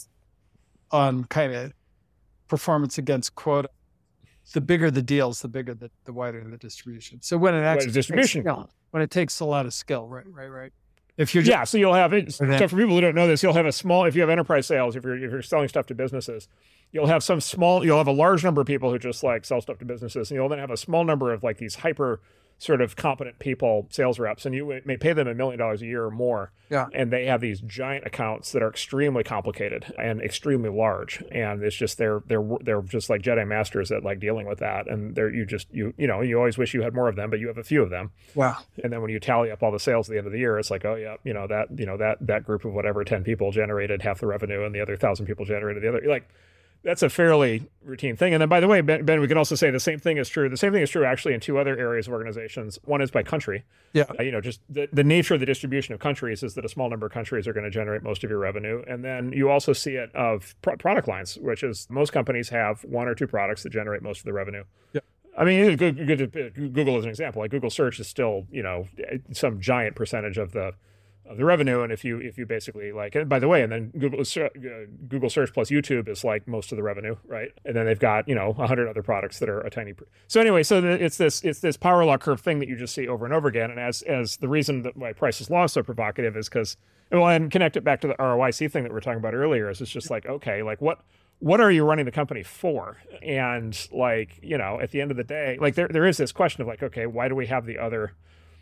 on kind of performance against quota, the bigger the deals, the bigger the, the wider the distribution. So when it actually distribution, takes skill, when it takes a lot of skill, right, right, right. If you're just, yeah, so you'll have it. So for people who don't know this, you'll have a small. If you have enterprise sales, if you're if you're selling stuff to businesses, you'll have some small. You'll have a large number of people who just like sell stuff to businesses, and you'll then have a small number of like these hyper sort of competent people, sales reps, and you may pay them a million dollars a year or more. Yeah. And they have these giant accounts that are extremely complicated and extremely large. And it's just they're they're they're just like Jedi masters at like dealing with that. And they're you just you you know, you always wish you had more of them, but you have a few of them. Wow. And then when you tally up all the sales at the end of the year, it's like, oh yeah, you know, that, you know, that that group of whatever ten people generated half the revenue and the other thousand people generated the other. Like that's a fairly routine thing. And then, by the way, Ben, Ben, we can also say the same thing is true. The same thing is true actually in two other areas of organizations. One is by country. Yeah. Uh, you know, just the, the nature of the distribution of countries is that a small number of countries are going to generate most of your revenue. And then you also see it of pro- product lines, which is most companies have one or two products that generate most of the revenue. Yeah. I mean, Google as an example, like Google search is still, you know, some giant percentage of the of the revenue. And if you if you basically like, and by the way, and then Google uh, Google search plus YouTube is like most of the revenue, right? And then they've got, you know, a hundred other products that are a tiny. Pr- so anyway, so the, it's this it's this power law curve thing that you just see over and over again. And as as the reason that why Price's law is so provocative is because, well, and connect it back to the R O I C thing that we were talking about earlier, is it's just like, okay, like what what are you running the company for? And like, you know, at the end of the day, like there there is this question of like, okay, why do we have the other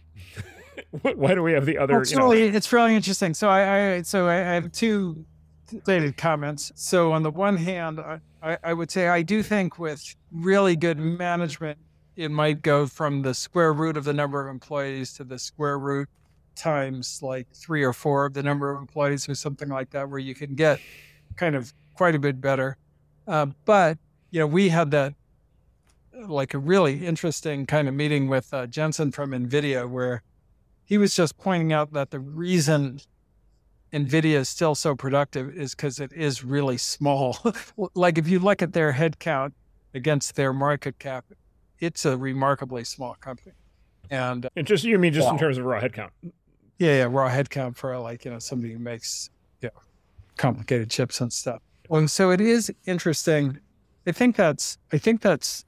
why do we have the other? Well, it's, you know, really, it's really interesting. So I, I so I, I have two related comments. So on the one hand, I, I, I would say I do think with really good management, it might go from the square root of the number of employees to the square root times like three or four of the number of employees or something like that, where you can get kind of quite a bit better. Uh, but, you know, we had that like a really interesting kind of meeting with uh, Jensen from NVIDIA, where he was just pointing out that the reason NVIDIA is still so productive is because it is really small. Like if you look at their headcount against their market cap, it's a remarkably small company. And, uh, and just, you mean just wow. in terms of raw headcount? Yeah, yeah, raw headcount for like, you know, somebody who makes, you know, complicated chips and stuff. And so it is interesting. I think that's, I think that's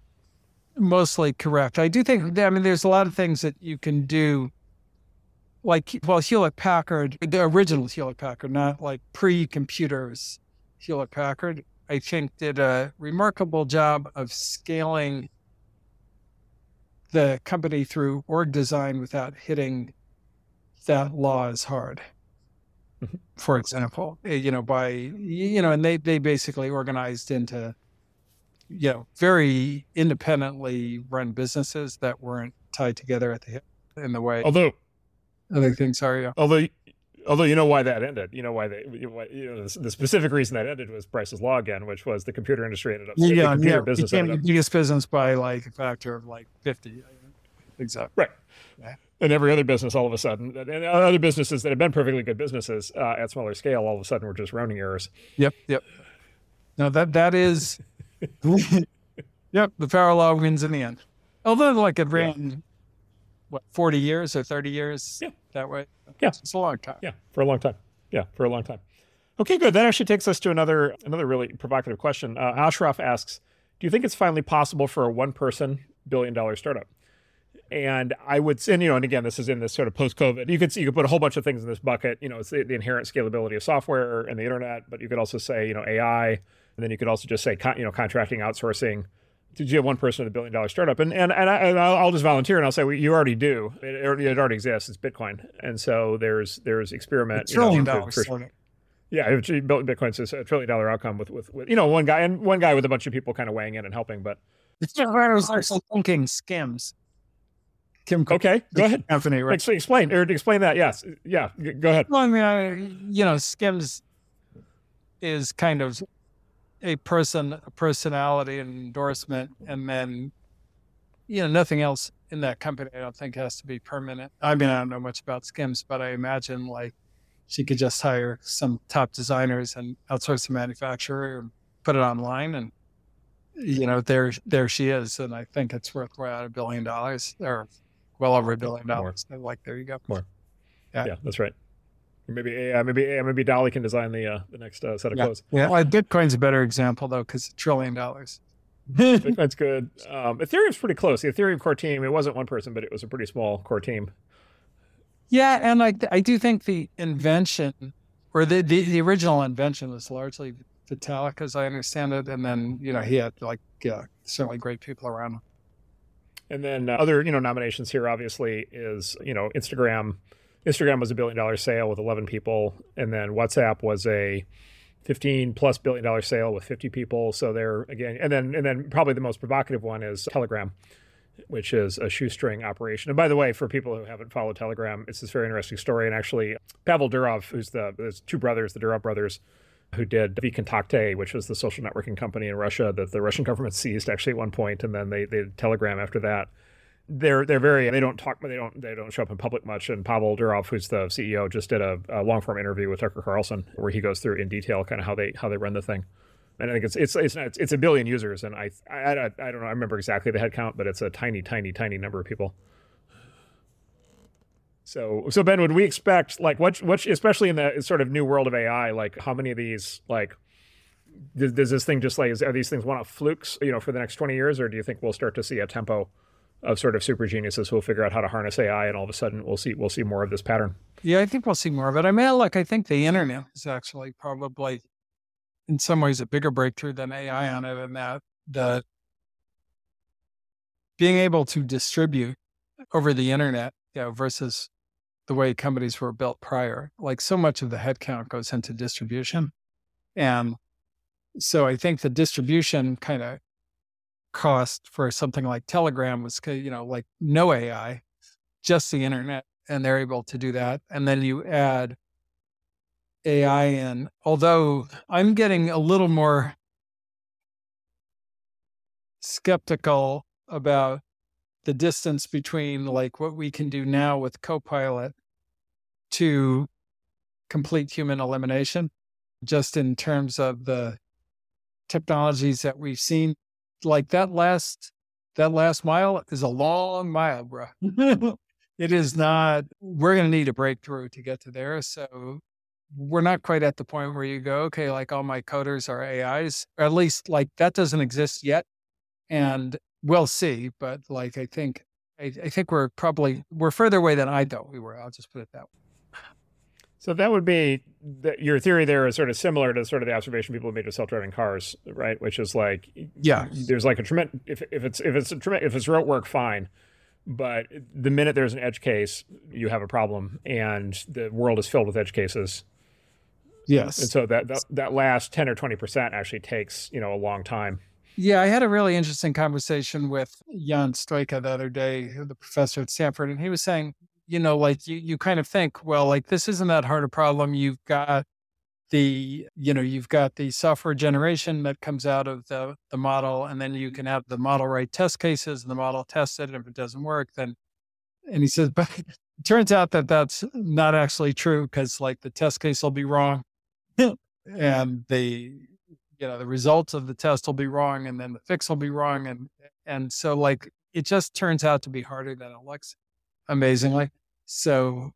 mostly correct. I do think, I mean, there's a lot of things that you can do. Like, well, Hewlett Packard, the original Hewlett Packard, not like pre-computers Hewlett Packard, I think did a remarkable job of scaling the company through org design without hitting that law as hard. For example, you know, by, you know, and they, they basically organized into, you know, very independently run businesses that weren't tied together at the hip in the way. Although, other things are, yeah. Although, although you know why that ended. You know why they. You know, the, the specific reason that ended was Price's law again, which was the computer industry ended up. Yeah, the computer yeah. business became ended the up, biggest business by like a factor of like fifty. Exactly. right. Yeah. And every other business, all of a sudden, and other businesses that had been perfectly good businesses uh, at smaller scale, all of a sudden were just rounding errors. Yep. Yep. No, that that is. Yep. The power law wins in the end. Although, like it ran, yeah. what, forty years or thirty years? Yeah. That way. Yeah. It's a long time. Yeah. For a long time. Yeah. For a long time. Okay, good. That actually takes us to another another really provocative question. Uh, Ashraf asks, do you think it's finally possible for a one-person billion-dollar startup? And I would say, and, you know, and again, this is in this sort of post-COVID. You could see, you could put a whole bunch of things in this bucket. You know, it's the, the inherent scalability of software and the internet, but you could also say, you know, A I, and then you could also just say, con, you know, contracting, outsourcing, did you have one person at a billion dollar startup? And and and, I, and I'll, I'll just volunteer and I'll say, well, you already do. It, already- it already exists. It's Bitcoin, and so there's there's experiment. A you know, trillion for- dollars. for- startup. Yeah, if you built Bitcoin's a trillion dollar outcome with, with with you know one guy and one guy with a bunch of people kind of weighing in and helping. But It's just I was actually thinking Skims. Kim Cook okay, go ahead. company, right? Ex- Explain or explain that. Yes, yeah, g- go ahead. Well, I mean, I, you know, Skims is kind of a person, a personality, an endorsement, and then, you know, nothing else in that company I don't think has to be permanent. I mean, I don't know much about Skims, but I imagine like she could just hire some top designers and outsource the manufacturer and put it online, and you know, there there she is. And I think it's worth about a billion dollars or well over a billion dollars. I'm like, there you go. More. Yeah. Yeah, that's right. Or maybe yeah, maybe yeah, maybe Dolly can design the uh, the next uh, set of Yeah. clothes. Yeah. Well, Bitcoin's a better example though, because a trillion dollars. Bitcoin's good. Um, Ethereum's pretty close. The Ethereum core team, it wasn't one person, but it was a pretty small core team. Yeah, and I I do think the invention or the, the, the original invention was largely Vitalik, as I understand it, and then you know he had like yeah, certainly great people around him. And then uh, other, you know, nominations here obviously is, you know, Instagram. Instagram was a billion dollar sale with eleven people, and then WhatsApp was a fifteen plus billion dollar sale with fifty people. So they're again, and then and then probably the most provocative one is Telegram, which is a shoestring operation. And by the way, for people who haven't followed Telegram, it's this very interesting story. And actually, Pavel Durov, who's the there's two brothers, the Durov brothers, who did VKontakte, which was the social networking company in Russia that the Russian government seized actually at one point, and then they they did Telegram after that. They're they're very they don't talk they don't they don't show up in public much. And Pavel Durov, who's the C E O, just did a, a long form interview with Tucker Carlson where he goes through in detail kind of how they how they run the thing. And I think it's it's it's it's, it's a billion users, and I, I I I don't know I remember exactly the head count, but it's a tiny tiny tiny number of people. So so Ben, would we expect like what what especially in the sort of new world of A I, like how many of these like does, does this thing just like is, are these things one-off flukes, you know, for the next twenty years, or do you think we'll start to see a tempo of sort of super geniuses who will figure out how to harness A I, and all of a sudden we'll see we'll see more of this pattern? Yeah, I think we'll see more of it. I mean, look, I think the internet is actually probably in some ways a bigger breakthrough than A I on it, and that the being able to distribute over the internet, you know, versus the way companies were built prior. Like so much of the headcount goes into distribution. And so I think the distribution kind of cost for something like Telegram was, you know, like no A I, just the internet, and they're able to do that. And then you add A I in, although I'm getting a little more skeptical about the distance between like what we can do now with Copilot to complete human elimination, just in terms of the technologies that we've seen. Like that last, that last mile is a long mile, bro. It is not, we're going to need a breakthrough to get to there. So we're not quite at the point where you go, okay, like all my coders are A Is, or at least like that doesn't exist yet. And we'll see. But like, I think, I, I think we're probably, we're further away than I thought we were. I'll just put it that way. So that would be the, your theory there is sort of similar to sort of the observation people have made with self-driving cars, right? Which is like, yeah, there's like a tremendous, if, if it's, if it's, a trem- if it's rote work, fine. But the minute there's an edge case, you have a problem, and the world is filled with edge cases. Yes. And so that, that, that last ten or twenty percent actually takes, you know, a long time. Yeah, I had a really interesting conversation with Jan Stoika the other day, the professor at Stanford, and he was saying, you know, like you, you kind of think, well, like this isn't that hard a problem. You've got the, you know, you've got the software generation that comes out of the, the model, and then you can have the model write test cases and the model test it. And if it doesn't work, then, and he says, but it turns out that that's not actually true, because like the test case will be wrong and the, you know, the results of the test will be wrong, and then the fix will be wrong. And, and so like, it just turns out to be harder than it looks, amazingly. So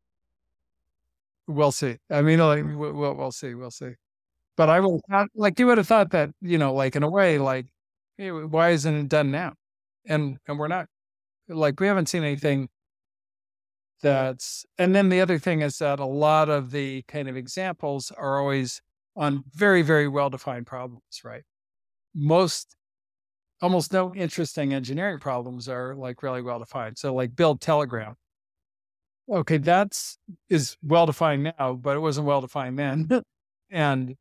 we'll see. I mean, like, we'll, we'll see, we'll see. But I will not, like, you would have thought that, you know, like in a way, like, hey, why isn't it done now? And, and we're not, like, we haven't seen anything that's, and then the other thing is that a lot of the kind of examples are always on very, very well-defined problems, right? Most almost no interesting engineering problems are like really well defined. So like build Telegram. Okay, that's is well defined now, but it wasn't well defined then. and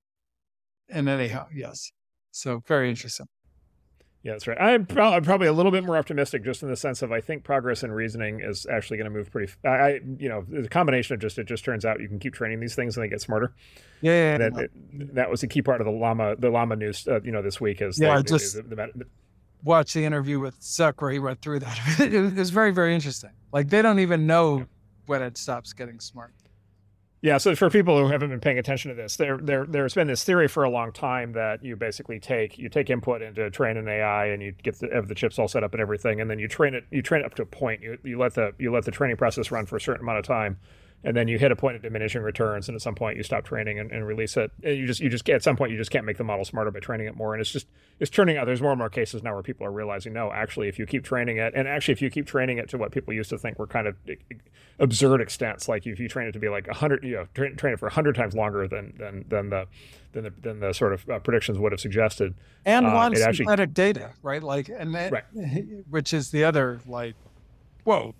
and anyhow, yes. So very interesting. Yeah, that's right. I'm, pro- I'm probably a little bit more optimistic, just in the sense of I think progress in reasoning is actually going to move pretty. I, I, you know, the combination of just it just turns out you can keep training these things and they get smarter. Yeah, yeah, that yeah. It, that was a key part of the llama the llama news, uh, you know, this week is yeah. they, I just they, the, the, the, watched the interview with Zuck where he went through that. It was very, very interesting. Like they don't even know yeah. when it stops getting smart. Yeah, so for people who haven't been paying attention to this, there, there, there's been this theory for a long time that you basically take you take input into train an A I, and you get the, have the chips all set up and everything, and then you train it. You train it up to a point. You, you let the you let the training process run for a certain amount of time, and then you hit a point of diminishing returns, and at some point you stop training and, and release it. And you just you just at some point you just can't make the model smarter by training it more, and it's just it's turning out there's more and more cases now where people are realizing no, actually if you keep training it, and actually if you keep training it to what people used to think were kind of absurd extents, like if you train it to be like a hundred, you know, train, train it for a hundred times longer than than than the than the than the sort of uh, predictions would have suggested, and uh, want it actually synthetic data, right? Like and that, right. which is the other like, whoa.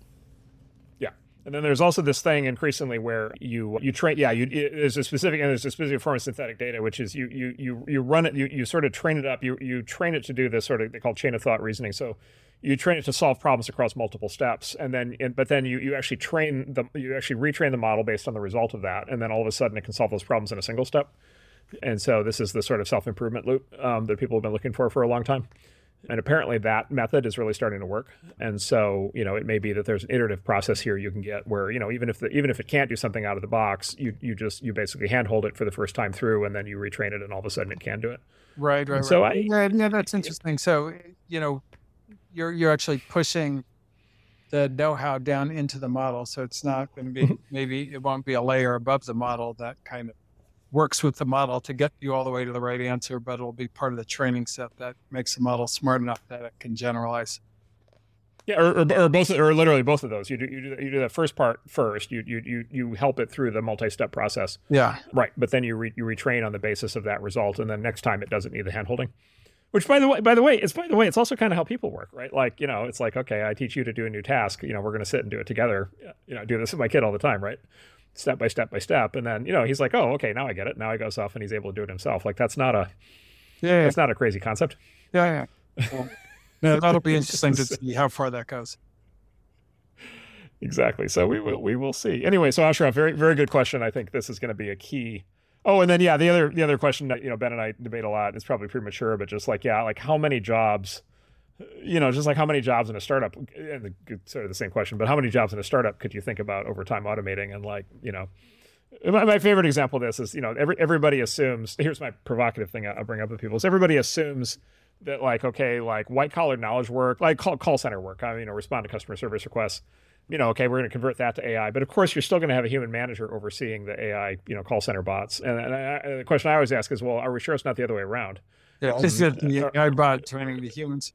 And then there's also this thing increasingly where you you train, yeah, you there's a specific and there's a specific form of synthetic data, which is you you you you run it, you you sort of train it up, you you train it to do this sort of they call chain of thought reasoning. So you train it to solve problems across multiple steps, and then and, but then you you actually train the you actually retrain the model based on the result of that, and then all of a sudden it can solve those problems in a single step. And so this is the sort of self-improvement loop um, that people have been looking for for a long time. And apparently that method is really starting to work. And so, you know, it may be that there's an iterative process here you can get where, you know, even if the, even if it can't do something out of the box, you you just, you basically handhold it for the first time through, and then you retrain it, and all of a sudden it can do it. Right, right, and so right. I, yeah, yeah, that's interesting. So, you know, you're you're actually pushing the know-how down into the model. So it's not going to be, maybe it won't be a layer above the model that kind of works with the model to get you all the way to the right answer, but it'll be part of the training set that makes the model smart enough that it can generalize. Yeah, or, or, or both, or literally both of those. You do you do you do that first part first. You you you you help it through the multi-step process. Yeah, right. But then you re, you retrain on the basis of that result, and then next time it doesn't need the handholding. Which, by the way, by the way, it's by the way, it's also kind of how people work, right? Like, you know, it's like, okay, I teach you to do a new task. You know, we're going to sit and do it together. You know, I do this with my kid all the time, right? Step by step by step, and then you know he's like, oh, okay, now I get it. Now he goes off and he's able to do it himself. Like that's not a, yeah, that's not a crazy concept. Yeah, yeah. Well, no, that'll be interesting to see how far that goes. Exactly. So we will we will see. Anyway, so Ashraf, very very good question. I think this is going to be a key. Oh, and then yeah, the other the other question that you know Ben and I debate a lot. It's probably premature, but just like yeah, like how many jobs. You know, just like how many jobs in a startup, and the, sort of the same question, but how many jobs in a startup could you think about over time automating? And like, you know, my, my favorite example of this is, you know, every, everybody assumes, here's my provocative thing I'll bring up with people, is everybody assumes that like, okay, like white collar knowledge work, like call, call center work, I mean, you know, respond to customer service requests, you know, okay, we're going to convert that to A I, but of course you're still going to have a human manager overseeing the A I, you know, call center bots. And, and, I, and the question I always ask is, well, are we sure it's not the other way around? Yeah, it's um, the A I bot training the humans.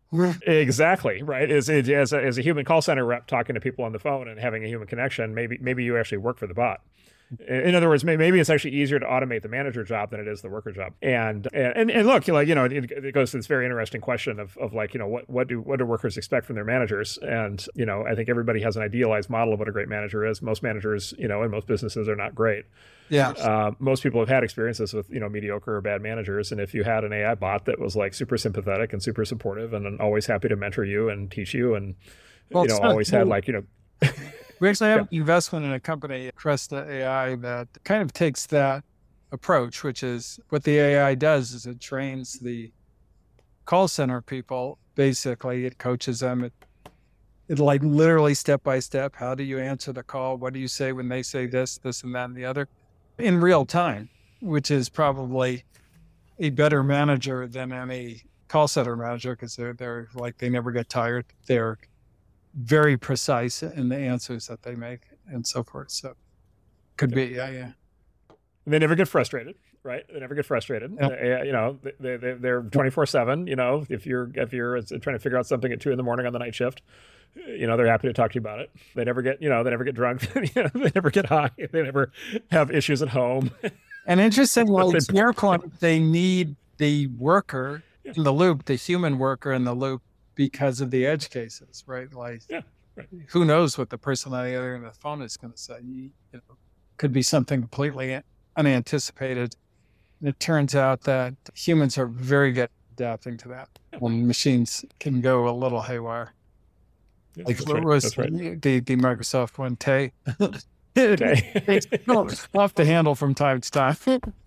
Exactly right. As as a, as a human call center rep talking to people on the phone and having a human connection, maybe maybe you actually work for the bot. In other words, maybe it's actually easier to automate the manager job than it is the worker job. And and and look, like you know, it, it goes to this very interesting question of of like you know what what do what do workers expect from their managers? And you know, I think everybody has an idealized model of what a great manager is. Most managers, you know, in most businesses are not great. Yeah. Uh, most people have had experiences with, you know, mediocre or bad managers. And if you had an A I bot that was like super sympathetic and super supportive and always happy to mentor you and teach you and, well, you know, always had like, you know. We actually have yeah. an investment in a company, Cresta A I, that kind of takes that approach, which is what the A I does is it trains the call center people. Basically, it coaches them. It, it like literally step by step. How do you answer the call? What do you say when they say this, this, and that, and the other? In real time, which is probably a better manager than any call center manager because they're they're like they never get tired. They're very precise in the answers that they make and so forth. So could be, yeah, yeah. And they never get frustrated, right? They never get frustrated. Yep. They, you know, they, they they're twenty-four seven. You know, if you're if you're trying to figure out something at two in the morning on the night shift. You know, they're happy to talk to you about it. They never get, you know, they never get drunk. You know, they never get high. They never have issues at home. And interestingly, it's their point, they need the worker in the loop, the human worker in the loop because of the edge cases, right? Like, Yeah, right. Who knows what the person on the other end of the phone is going to say? You, you know, could be something completely unanticipated. And it turns out that humans are very good at adapting to that. And machines can go a little haywire. Yeah, like that's what right, was that's right. the, the Microsoft one, Tay? Tay. It's off the handle from time to time.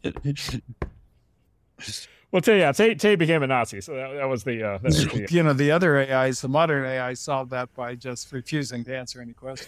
Well, Tay, yeah, Tay, Tay became a Nazi, so that, that was the, uh, that was the You know, the other A Is, the modern A I solved that by just refusing to answer any questions.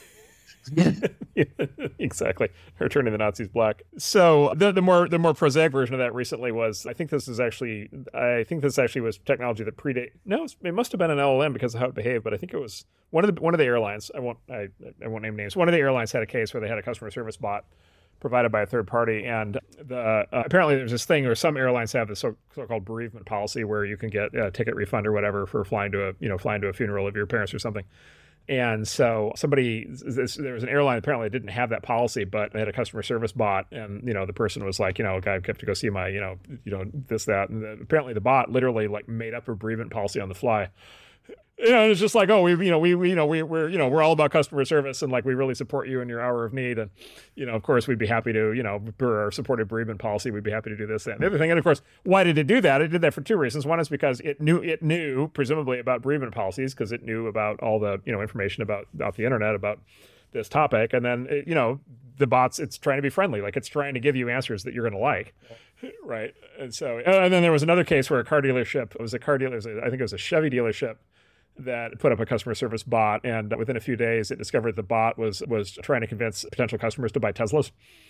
Exactly, or turning the Nazis black. So the the more the more prosaic version of that recently was, I think this is actually, I think this actually was technology that predate. No, it must have been an L L M because of how it behaved, but I think it was one of the one of the airlines. I won't I, I won't name names. One of the airlines had a case where they had a customer service bot provided by a third party, and the uh, apparently there's this thing where some airlines have this so, so-called bereavement policy where you can get a ticket refund or whatever for flying to a you know flying to a funeral of your parents or something. And so somebody, this, there was an airline apparently that didn't have that policy, but they had a customer service bot, and you know the person was like, you know, I have to go see my, you know, you know this that, and the, apparently the bot literally like made up a bereavement policy on the fly. You know, it's just like, oh, we, you know, we, we you know, we, we're, you know, we're all about customer service, and like we really support you in your hour of need, and you know, of course, we'd be happy to, you know, for our supported bereavement policy, we'd be happy to do this, that, and the other thing. And of course, why did it do that? It did that for two reasons. One is because it knew, it knew presumably about bereavement policies because it knew about all the, you know, information about about the internet about this topic, and then it, you know, the bots, it's trying to be friendly, like it's trying to give you answers that you're going to like. Right. And so, and then there was another case where a car dealership, it was a car dealer, I think it was a Chevy dealership, that put up a customer service bot, and within a few days it discovered the bot was was trying to convince potential customers to buy Teslas.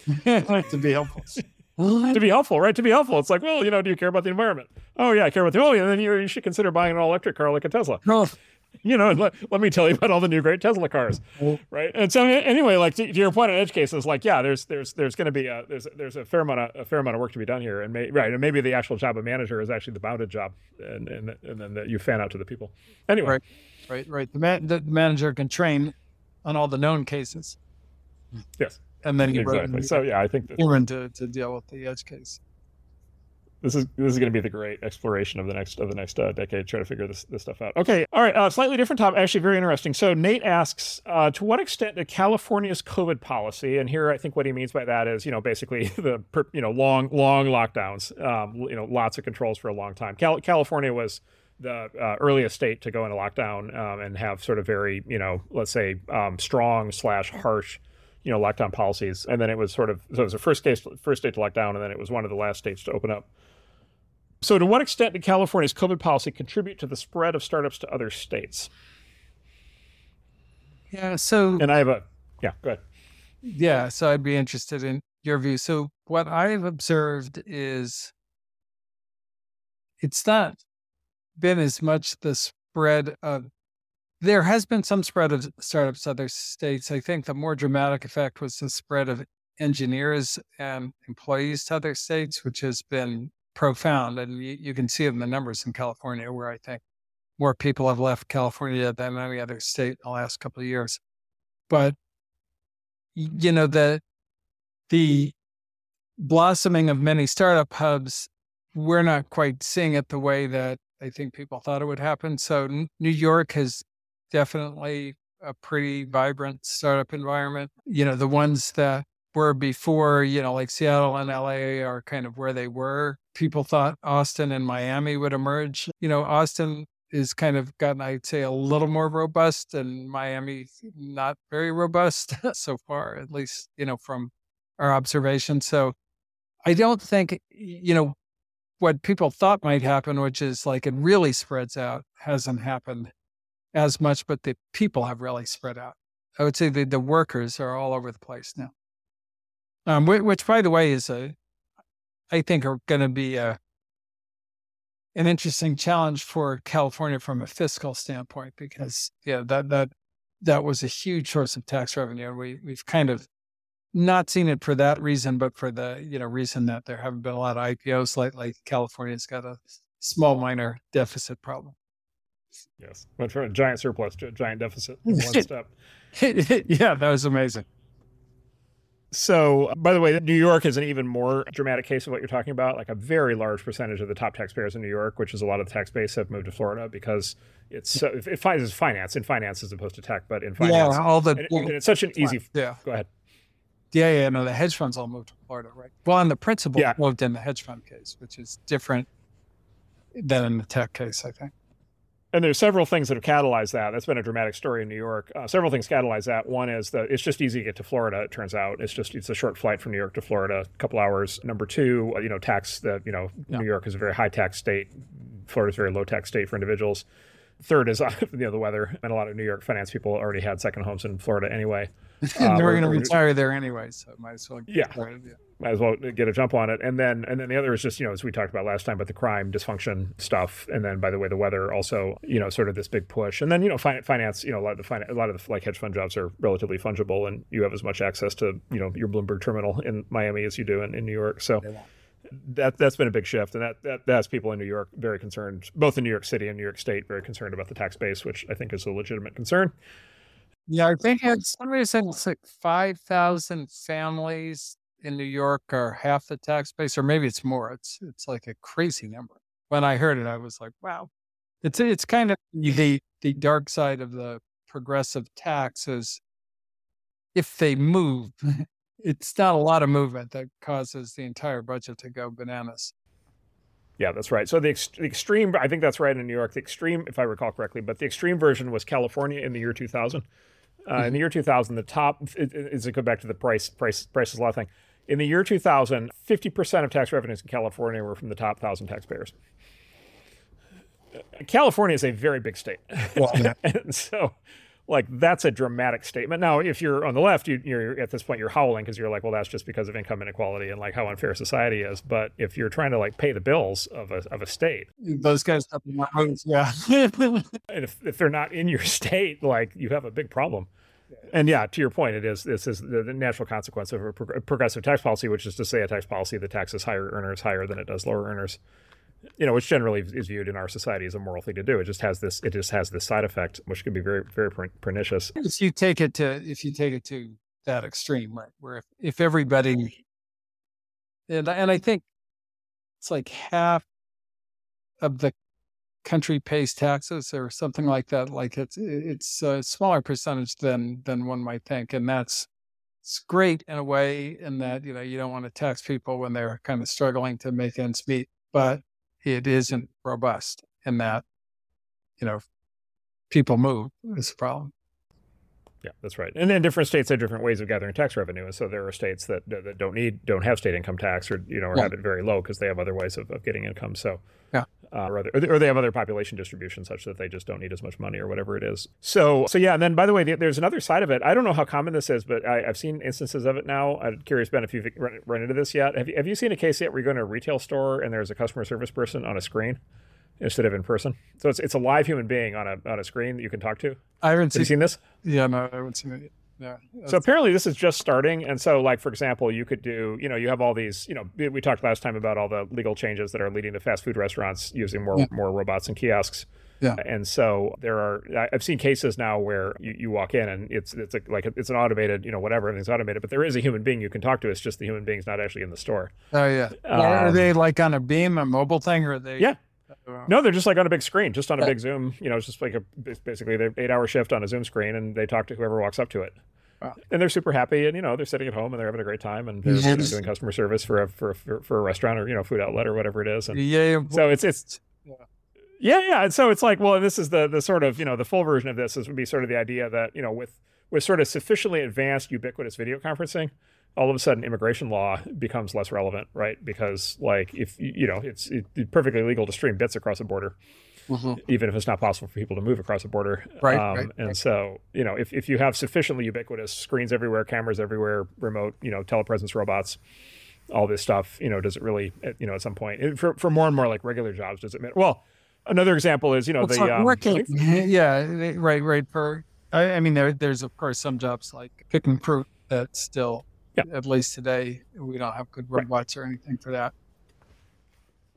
To be helpful. To be helpful, right? To be helpful. It's like, well, you know, do you care about the environment? Oh yeah, I care about the, oh yeah, then you, you should consider buying an all-electric car like a Tesla. No. You know, let, let me tell you about all the new great Tesla cars, right? And so anyway, like to, to your point on edge cases, like yeah, there's there's there's going to be a there's there's a fair amount of a fair amount of work to be done here, and may, right, and maybe the actual job of manager is actually the bounded job, and and and then the, you fan out to the people. Anyway, right, right, right. The, man, the manager can train on all the known cases. Yes, and then he exactly. So yeah, I think that, to to deal with the edge case. This is this is going to be the great exploration of the next of the next uh, decade, try to figure this this stuff out. Okay, all right, uh, slightly different topic, actually very interesting. So Nate asks, uh, to what extent did California's COVID policy, and here I think what he means by that is, you know, basically the you know long long lockdowns, um, you know, lots of controls for a long time. Cal- California was the uh, earliest state to go into lockdown um, and have sort of very, you know, let's say um, strong slash harsh, you know, lockdown policies, and then it was sort of so it was the first case first state to lock down, and then it was one of the last states to open up. So to what extent did California's COVID policy contribute to the spread of startups to other states? Yeah, so... And I have a... Yeah, go ahead. Yeah, so I'd be interested in your view. So what I've observed is it's not been as much the spread of... There has been some spread of startups to other states. I think the more dramatic effect was the spread of engineers and employees to other states, which has been profound. And you, you can see it in the numbers in California, where I think more people have left California than any other state in the last couple of years. But, you know, the, the blossoming of many startup hubs, we're not quite seeing it the way that I think people thought it would happen. So New York has definitely a pretty vibrant startup environment. You know, the ones that were before, you know, like Seattle and L A are kind of where they were. People thought Austin and Miami would emerge. You know, Austin is kind of gotten, I'd say, a little more robust, and Miami not very robust so far, at least, you know, from our observation. So I don't think, you know, what people thought might happen, which is like it really spreads out, hasn't happened as much, but the people have really spread out. I would say the, the workers are all over the place now. Um, which, which, by the way, is a, I think, are going to be a, an interesting challenge for California from a fiscal standpoint, because yeah, that that that was a huge source of tax revenue. We we've kind of not seen it for that reason, but for the you know reason that there haven't been a lot of I P Os lately. California's got a small minor deficit problem. Yes, went from a giant surplus to a giant deficit in one step. Yeah, that was amazing. So, by the way, New York is an even more dramatic case of what you're talking about. Like a very large percentage of the top taxpayers in New York, which is a lot of the tax base, have moved to Florida because it's so, it, it finds finance in finance as opposed to tech, but in finance, Yeah, all the and, and it's such an easy. yeah. Go ahead. Yeah, yeah, no, the hedge funds all moved to Florida, right? Well, and the principal Yeah. moved in the hedge fund case, which is different than in the tech case, I think. And there's several things that have catalyzed that. That's been a dramatic story in New York. Uh, several things catalyze that. One is that it's just easy to get to Florida. It turns out it's just it's a short flight from New York to Florida, a couple hours. Number two, you know, tax. That you know, Yeah. New York is a very high tax state. Florida is a very low tax state for individuals. Third is uh, you know the weather, and a lot of New York finance people already had second homes in Florida anyway. And they were or- going to or- retire there anyway, so might as well. get Yeah. started, yeah. Might as well get a jump on it. And then and then the other is just, you know, as we talked about last time, but the crime, dysfunction stuff. And then, by the way, the weather also, you know, sort of this big push. And then, you know, fin- finance, you know, a lot of the fin- a lot of the like hedge fund jobs are relatively fungible, and you have as much access to, you know, your Bloomberg terminal in Miami as you do in, in New York. So that that's been a big shift, and that, that that's people in New York very concerned, both in New York City and New York State, very concerned about the tax base, which I think is a legitimate concern. Yeah, I think it's somebody said it's like five thousand families in New York are half the tax base, or maybe it's more. It's it's like a crazy number. When I heard it, I was like, wow. It's it's kind of the the dark side of the progressive taxes. If they move, it's not a lot of movement that causes the entire budget to go bananas. Yeah, that's right. So the, ex- the extreme, I think that's right in New York. The extreme, if I recall correctly, but the extreme version was California in the year two thousand. Uh, In the year two thousand, the top it, it, is it go back to the price price price is a lot of thing. In the year two thousand, fifty percent of tax revenues in California were from the top thousand taxpayers. California is a very big state, Well, yeah. and so like that's a dramatic statement. Now, if you're on the left, you, you're at this point you're howling because you're like, well, that's just because of income inequality and like how unfair society is. But if you're trying to like pay the bills of a of a state, Those guys have the roads, yeah. and if, if they're not in your state, like you have a big problem. And yeah, to your point, it is this is the, the natural consequence of a prog- progressive tax policy, which is to say a tax policy that taxes higher earners higher than it does lower earners. You know, which generally is viewed in our society as a moral thing to do. It just has this it just has this side effect, which can be very very per- pernicious. If you take it to if you take it to that extreme, right, where if, if everybody and and I think it's like half of the country pays taxes or something like that. Like it's it's a smaller percentage than than one might think, and that's it's great in a way in that you know you don't want to tax people when they're kind of struggling to make ends meet, but it isn't robust in that you know people move is a problem. Yeah, that's right. And then different states have different ways of gathering tax revenue. And so there are states that, that don't need, don't have state income tax or, you know, or Yeah. have it very low because they have other ways of, of getting income. So, Yeah. uh, or, other, or they- or they have other population distribution such that they just don't need as much money or whatever it is. So, so yeah. And then by the way, there- there's another side of it. I don't know how common this is, but I, I've seen instances of it now. I'm curious, Ben, if you've run, run into this yet. Have you, have you seen a case yet where you go to a retail store and there's a customer service person on a screen instead of in person? So it's, it's a live human being on a, on a screen that you can talk to. I haven't Have you seen, seen this? yeah, no, I haven't seen it. Yeah. So apparently this is just starting. And so like, for example, you could do, you know, you have all these, you know, we we talked last time about all the legal changes that are leading to fast food restaurants using more, Yeah. more robots and kiosks. Yeah. And so there are, I- I've seen cases now where you, you walk in and it's, it's a, like, it's an automated, you know, whatever, everything's automated, but there is a human being you can talk to. It's just the human being's not actually in the store. Oh yeah. are Um, they like on a beam, a mobile thing, or are they? Yeah. Uh, No, they're just like on a big screen, just on a Yeah. big Zoom, you know, it's just like a, it's basically their eight hour shift on a Zoom screen and they talk to whoever walks up to it. Wow. And they're super happy, and you know they're sitting at home and they're having a great time, and they're you know, Yes. doing customer service for a for, a- for for a restaurant or you know food outlet or whatever it is. And Yeah. so it's it's Yeah. yeah yeah. And so it's like, well, this is the the sort of you know the full version of this is would be sort of the idea that you know with with sort of sufficiently advanced ubiquitous video conferencing, all of a sudden immigration law becomes less relevant, right? Because like if you you know it's it's perfectly legal to stream bits across a border. Mhm. Even if it's not possible for people to move across a border. Right, Um, right, and right. so, you know, if, if you have sufficiently ubiquitous screens everywhere, cameras everywhere, remote, you know, telepresence robots, all this stuff, you know, does it really, at- you know, at some point, it- for, for more and more like regular jobs, does it matter? Well, another example is, you know, Well, it's the, not um, working. I think- Yeah. they- Right. Right. For I, I mean, there there's of course some jobs like picking fruit that still, Yeah. at least today, we don't have good Right. robots or anything for that.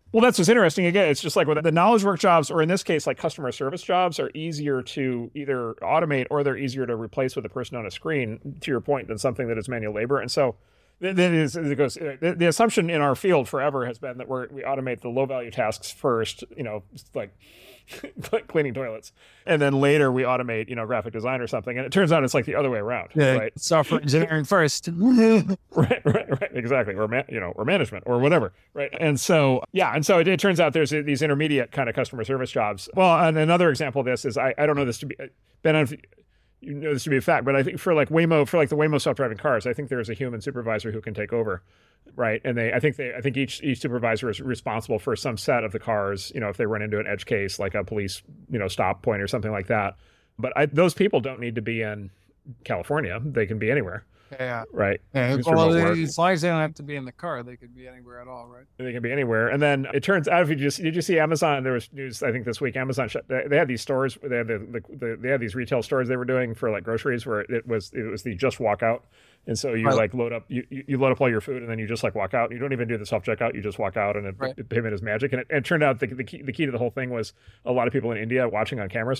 Well, that's what's interesting. Again, it's just like with the knowledge work jobs, or in this case, like customer service jobs, are easier to either automate or they're easier to replace with a person on a screen, to your point, than something that is manual labor. And so that is, it goes, the, the assumption in our field forever has been that we're, we automate the low value tasks first, you know, like cleaning toilets, and then later we automate, you know, graphic design or something. And it turns out it's like the other way around, Yeah, right? software engineering first. right, right, right, exactly, or man, you know, or management or whatever, right? And so, yeah, and so it, it turns out there's these intermediate kind of customer service jobs. Well, and another example of this is I, I don't know this to be Ben, I don't know if you know this to be a fact, but I think for like Waymo, for like the Waymo self-driving cars, I think there's a human supervisor who can take over, right? And they, I think they, I think each each supervisor is responsible for some set of the cars. You know, if they run into an edge case, like a police, you know, stop point or something like that. But I, those people don't need to be in California; they can be anywhere. Yeah. Right. Yeah. Just Well, remote they, work. as long as they don't have to be in the car, they could be anywhere at all, right? They can be anywhere. And then it turns out, if you just, did you see Amazon? There was news, I think this week, Amazon shut, they, they had these stores, they had the, the, the, they had these retail stores they were doing for like groceries where it was, it was the just walk out. And so you Right. like load up, you, you you load up all your food and then you just like walk out. You don't even do the self checkout. You just walk out and it, Right. it, payment is magic. And it, and it turned out the, the key, the key to the whole thing was a lot of people in India watching on cameras.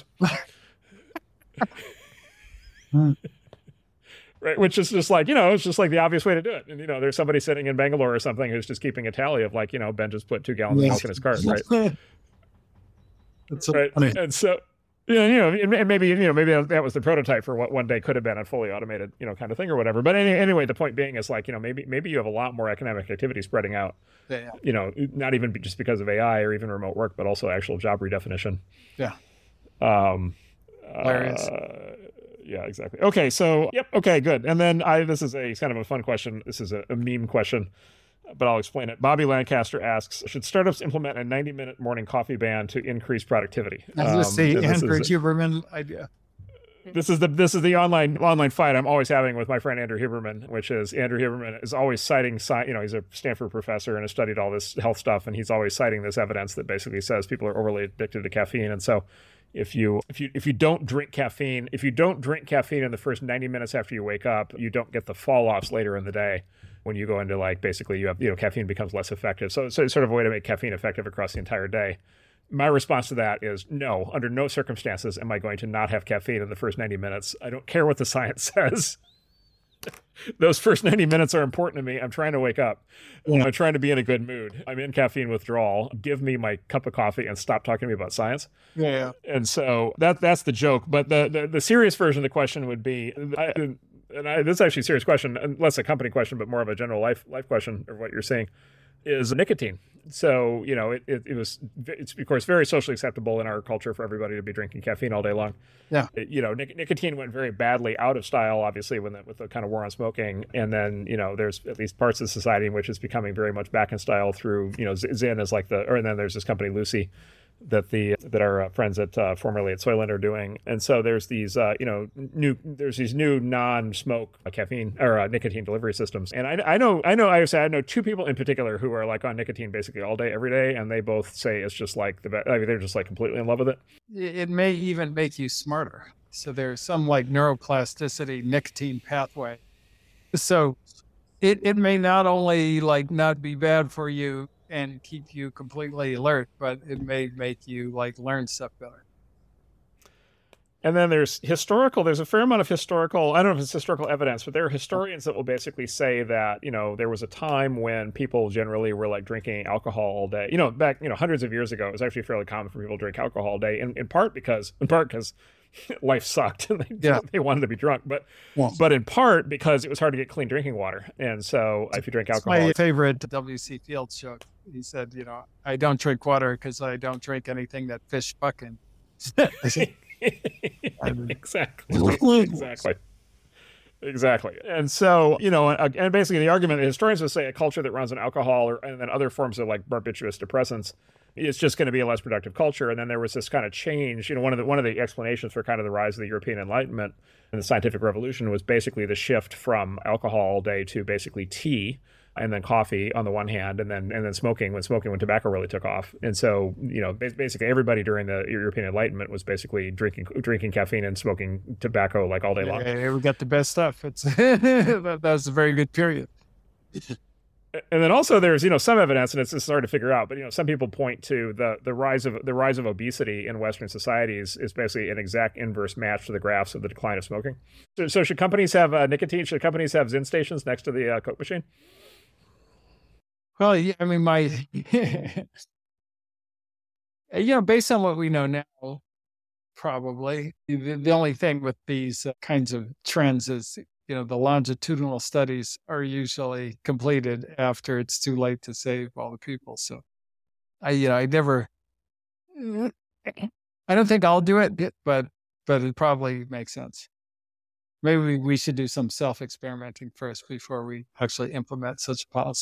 Right, which is just like, you know, it's just like the obvious way to do it. And, you know, there's somebody sitting in Bangalore or something who's just keeping a tally of like, you know, Ben just put two gallons of milk in his cart, right? That's so right. funny. And so, yeah, you know, and and maybe, you know, maybe that was the prototype for what one day could have been a fully automated, you know, kind of thing or whatever. But any, anyway, the point being is like, you know, maybe, maybe you have a lot more economic activity spreading out, Yeah, yeah. you know, not even be- just because of A I or even remote work, but also actual job redefinition. Yeah. Um, Hilarious. uh, yeah, exactly. Okay, so yep. Okay, good. And then I this is a kind of a fun question. This is a, a meme question, but I'll explain it. Bobby Lancaster asks, should startups implement a ninety minute morning coffee ban to increase productivity? That's just Um, the this Andrew is- Huberman idea. This is the this is the online online fight I'm always having with my friend Andrew Huberman, which is Andrew Huberman is always citing sci- you know, he's a Stanford professor and has studied all this health stuff, and he's always citing this evidence that basically says people are overly addicted to caffeine. And so if you if you if you don't drink caffeine, if you don't drink caffeine in the first ninety minutes after you wake up, you don't get the fall offs later in the day when you go into like basically you have you know caffeine becomes less effective. So so it's sort of a way to make caffeine effective across the entire day. My response to that is no, under no circumstances am I going to not have caffeine in the first ninety minutes. I don't care what the science says. Those first ninety minutes are important to me. I'm trying to wake up. Yeah. I'm trying to be in a good mood. I'm in caffeine withdrawal. Give me my cup of coffee and stop talking to me about science. Yeah, yeah. And so that that's the joke. But the, the, the serious version of the question would be, I, and I, this is actually a serious question, less a company question, but more of a general life life question of what you're saying, is nicotine. So, you know, it, it, it was, it's of course very socially acceptable in our culture for everybody to be drinking caffeine all day long. Yeah. It- you know, nic- nicotine went very badly out of style, obviously, when the, with the kind of war on smoking. And then, you know, there's at least parts of society in which it's becoming very much back in style through, you know, Z- Zyn is like the, or and then there's this company, Lucy, that the that our uh, friends at uh, formerly at Soylent are doing. And so there's these uh, you know new there's these new non-smoke uh, caffeine or uh, nicotine delivery systems. And I, I know I know I say I know two people in particular who are like on nicotine basically all day every day, and they both say it's just like the be- I mean, they're just like completely in love with it. It it may even make you smarter. So there's some like neuroplasticity nicotine pathway. So it, it may not only like not be bad for you and keep you completely alert, but it may make you like learn stuff better. And then there's historical, there's a fair amount of historical, I don't know if it's historical evidence, but there are historians that will basically say that, you know, there was a time when people generally were like drinking alcohol all day. You know, back, you know, hundreds of years ago, it was actually fairly common for people to drink alcohol all day, in, in part because, in part because life sucked and they, Yeah. they wanted to be drunk, but Well, but in part because it was hard to get clean drinking water. And so if you drink it's alcohol, my favorite W C Fields joke. He said, you know, I don't drink water because I don't drink anything that fish fuck in. exactly. Exactly. Exactly. And so, you know, uh, and basically the argument, the historians would say a culture that runs on alcohol or, and then other forms of like barbiturates depressants is just going to be a less productive culture. And then there was this kind of change, you know, one of the, one of the explanations for kind of the rise of the European Enlightenment and the scientific revolution was basically the shift from alcohol all day to basically tea and then coffee on the one hand, and then and then smoking when smoking when tobacco really took off. And so, you know, basically everybody during the European Enlightenment was basically drinking drinking caffeine and smoking tobacco like all day long. Yeah, we got the best stuff. It's that, that was a very good period. And then also there's, you know, some evidence, and it's, it's hard to figure out, but, you know, some people point to the, the rise of the rise of obesity in Western societies is basically an exact inverse match to the graphs of the decline of smoking. So, so should companies have uh, nicotine? Should companies have Zyn stations next to the uh, Coke machine? Well, yeah, I mean, my, you know, based on what we know now, probably the, the only thing with these uh, kinds of trends is, you know, the longitudinal studies are usually completed after it's too late to save all the people. So I, you know, I never, I don't think I'll do it, but, but it probably makes sense. Maybe we should do some self-experimenting first before we actually implement such a policy.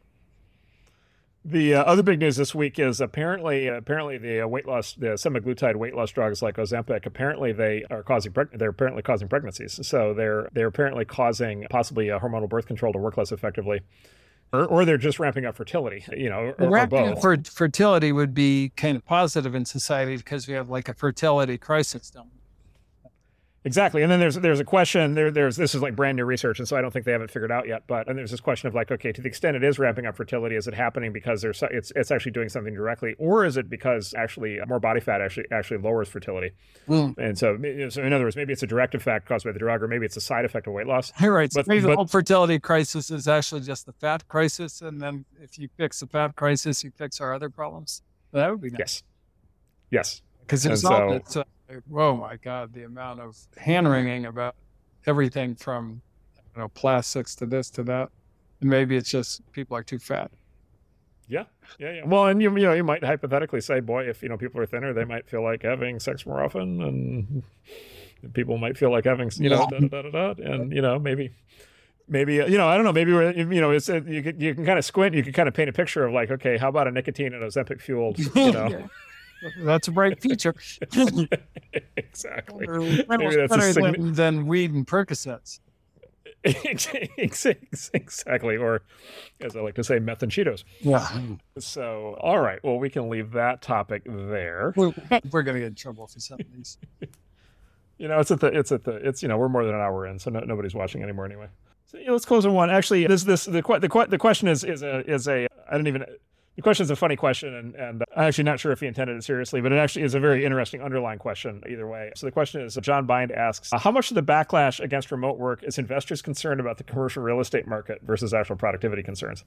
The uh, other big news this week is apparently uh, apparently the uh, weight loss, the semaglutide weight loss drugs like Ozempic, apparently they are causing preg- they're apparently causing pregnancies. So they're they're apparently causing possibly uh, hormonal birth control to work less effectively, or or they're just ramping up fertility. You know, or, or both. For fertility would be kind of positive in society because we have like a fertility crisis, don't we? Exactly. And then there's there's a question there there's this is like brand new research, and so I don't think they have it figured out yet, but and there's this question of like, okay, to the extent it is ramping up fertility, is it happening because there's it's it's actually doing something directly, or is it because actually more body fat actually actually lowers fertility? Mm. And so so in other words, maybe it's a direct effect caused by the drug, or maybe it's a side effect of weight loss. You're right. But, so maybe but, the whole fertility crisis is actually just the fat crisis, and then if you fix the fat crisis, you fix our other problems. Well, that would be nice. Yes. Yes. Because it's and all so, it's, oh my God, the amount of hand wringing about everything from, you know, plastics to this to that. And maybe it's just people are too fat. Yeah. Yeah. Yeah. Well, and you, you know, you might hypothetically say, boy, if, you know, people are thinner, they might feel like having sex more often, and people might feel like having, you know, yeah. da, da, da, da, and, you know, maybe, maybe, you know, I don't know, maybe, we're, you know, it's, you can, you can kind of squint, you can kind of paint a picture of like, okay, how about a nicotine and Ozempic fueled, you know, yeah. That's a bright future. Exactly. Maybe that's better sign- than, than weed and Percocets. Exactly. Or, as I like to say, meth and Cheetos. Yeah. So, all right. Well, we can leave that topic there. We're, we're going to get in trouble for some of these. You know, it's at the, it's at the, it's, you know, we're more than an hour in, so no, nobody's watching anymore anyway. So, you know, let's close on one. Actually, this, this, the, the, the question is, is a, is a, I don't even, the question is a funny question, and, and I'm actually not sure if he intended it seriously, but it actually is a very interesting underlying question either way. So the question is, John Bind asks, uh, how much of the backlash against remote work is investors concerned about the commercial real estate market versus actual productivity concerns?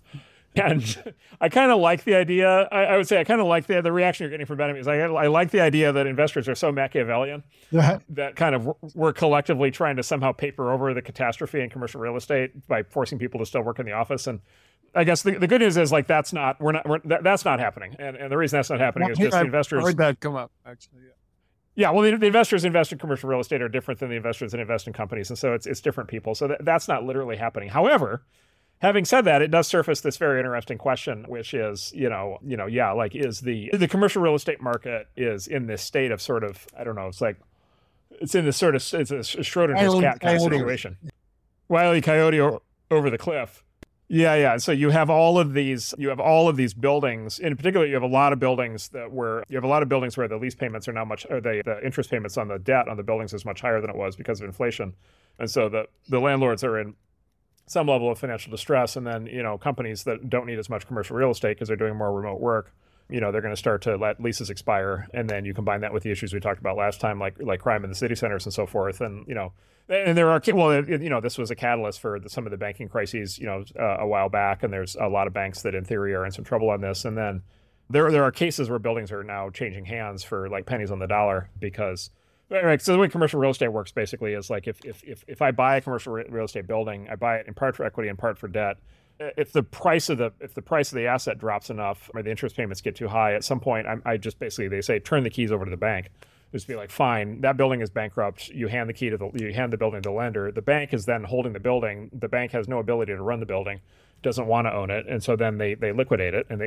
And I kind of like the idea. I, I would say I kind of like the the reaction you're getting from Benjamin. Is I, I like the idea that investors are so Machiavellian that kind of we're collectively trying to somehow paper over the catastrophe in commercial real estate by forcing people to still work in the office. And I guess the, the good news is like that's not we're not we're, that, that's not happening, and and the reason that's not happening is just the investors. I heard that come up actually. Yeah. Yeah, well, the, the investors invest in commercial real estate are different than the investors that invest in companies, and so it's it's different people. So that, that's not literally happening. However, having said that, it does surface this very interesting question, which is, you know, you know, yeah, like is the the commercial real estate market is in this state of sort of I don't know, it's like it's in this sort of it's a Schrodinger's cat kind of situation, Wile E. Coyote o- over the cliff. Yeah, yeah. So you have all of these, you have all of these buildings. In particular, you have a lot of buildings that where you have a lot of buildings where the lease payments are now much, or the, the interest payments on the debt on the buildings is much higher than it was because of inflation, and so the the landlords are in some level of financial distress. And then, you know, companies that don't need as much commercial real estate because they're doing more remote work, you know, they're going to start to let leases expire. And then you combine that with the issues we talked about last time, like like crime in the city centers and so forth. And, you know, and there are, well, you know, this was a catalyst for the, some of the banking crises, you know, uh, a while back. And there's a lot of banks that in theory are in some trouble on this. And then there, there are cases where buildings are now changing hands for like pennies on the dollar because, right, so the way commercial real estate works basically is like if if if, if I buy a commercial real estate building, I buy it in part for equity and part for debt. If the price of the if the price of the asset drops enough or the interest payments get too high, at some point I'm, I just basically they say turn the keys over to the bank. Just be like, fine, that building is bankrupt. You hand the key to the you hand the building to the lender. The bank is then holding the building. The bank has no ability to run the building, doesn't want to own it, and so then they they liquidate it and they.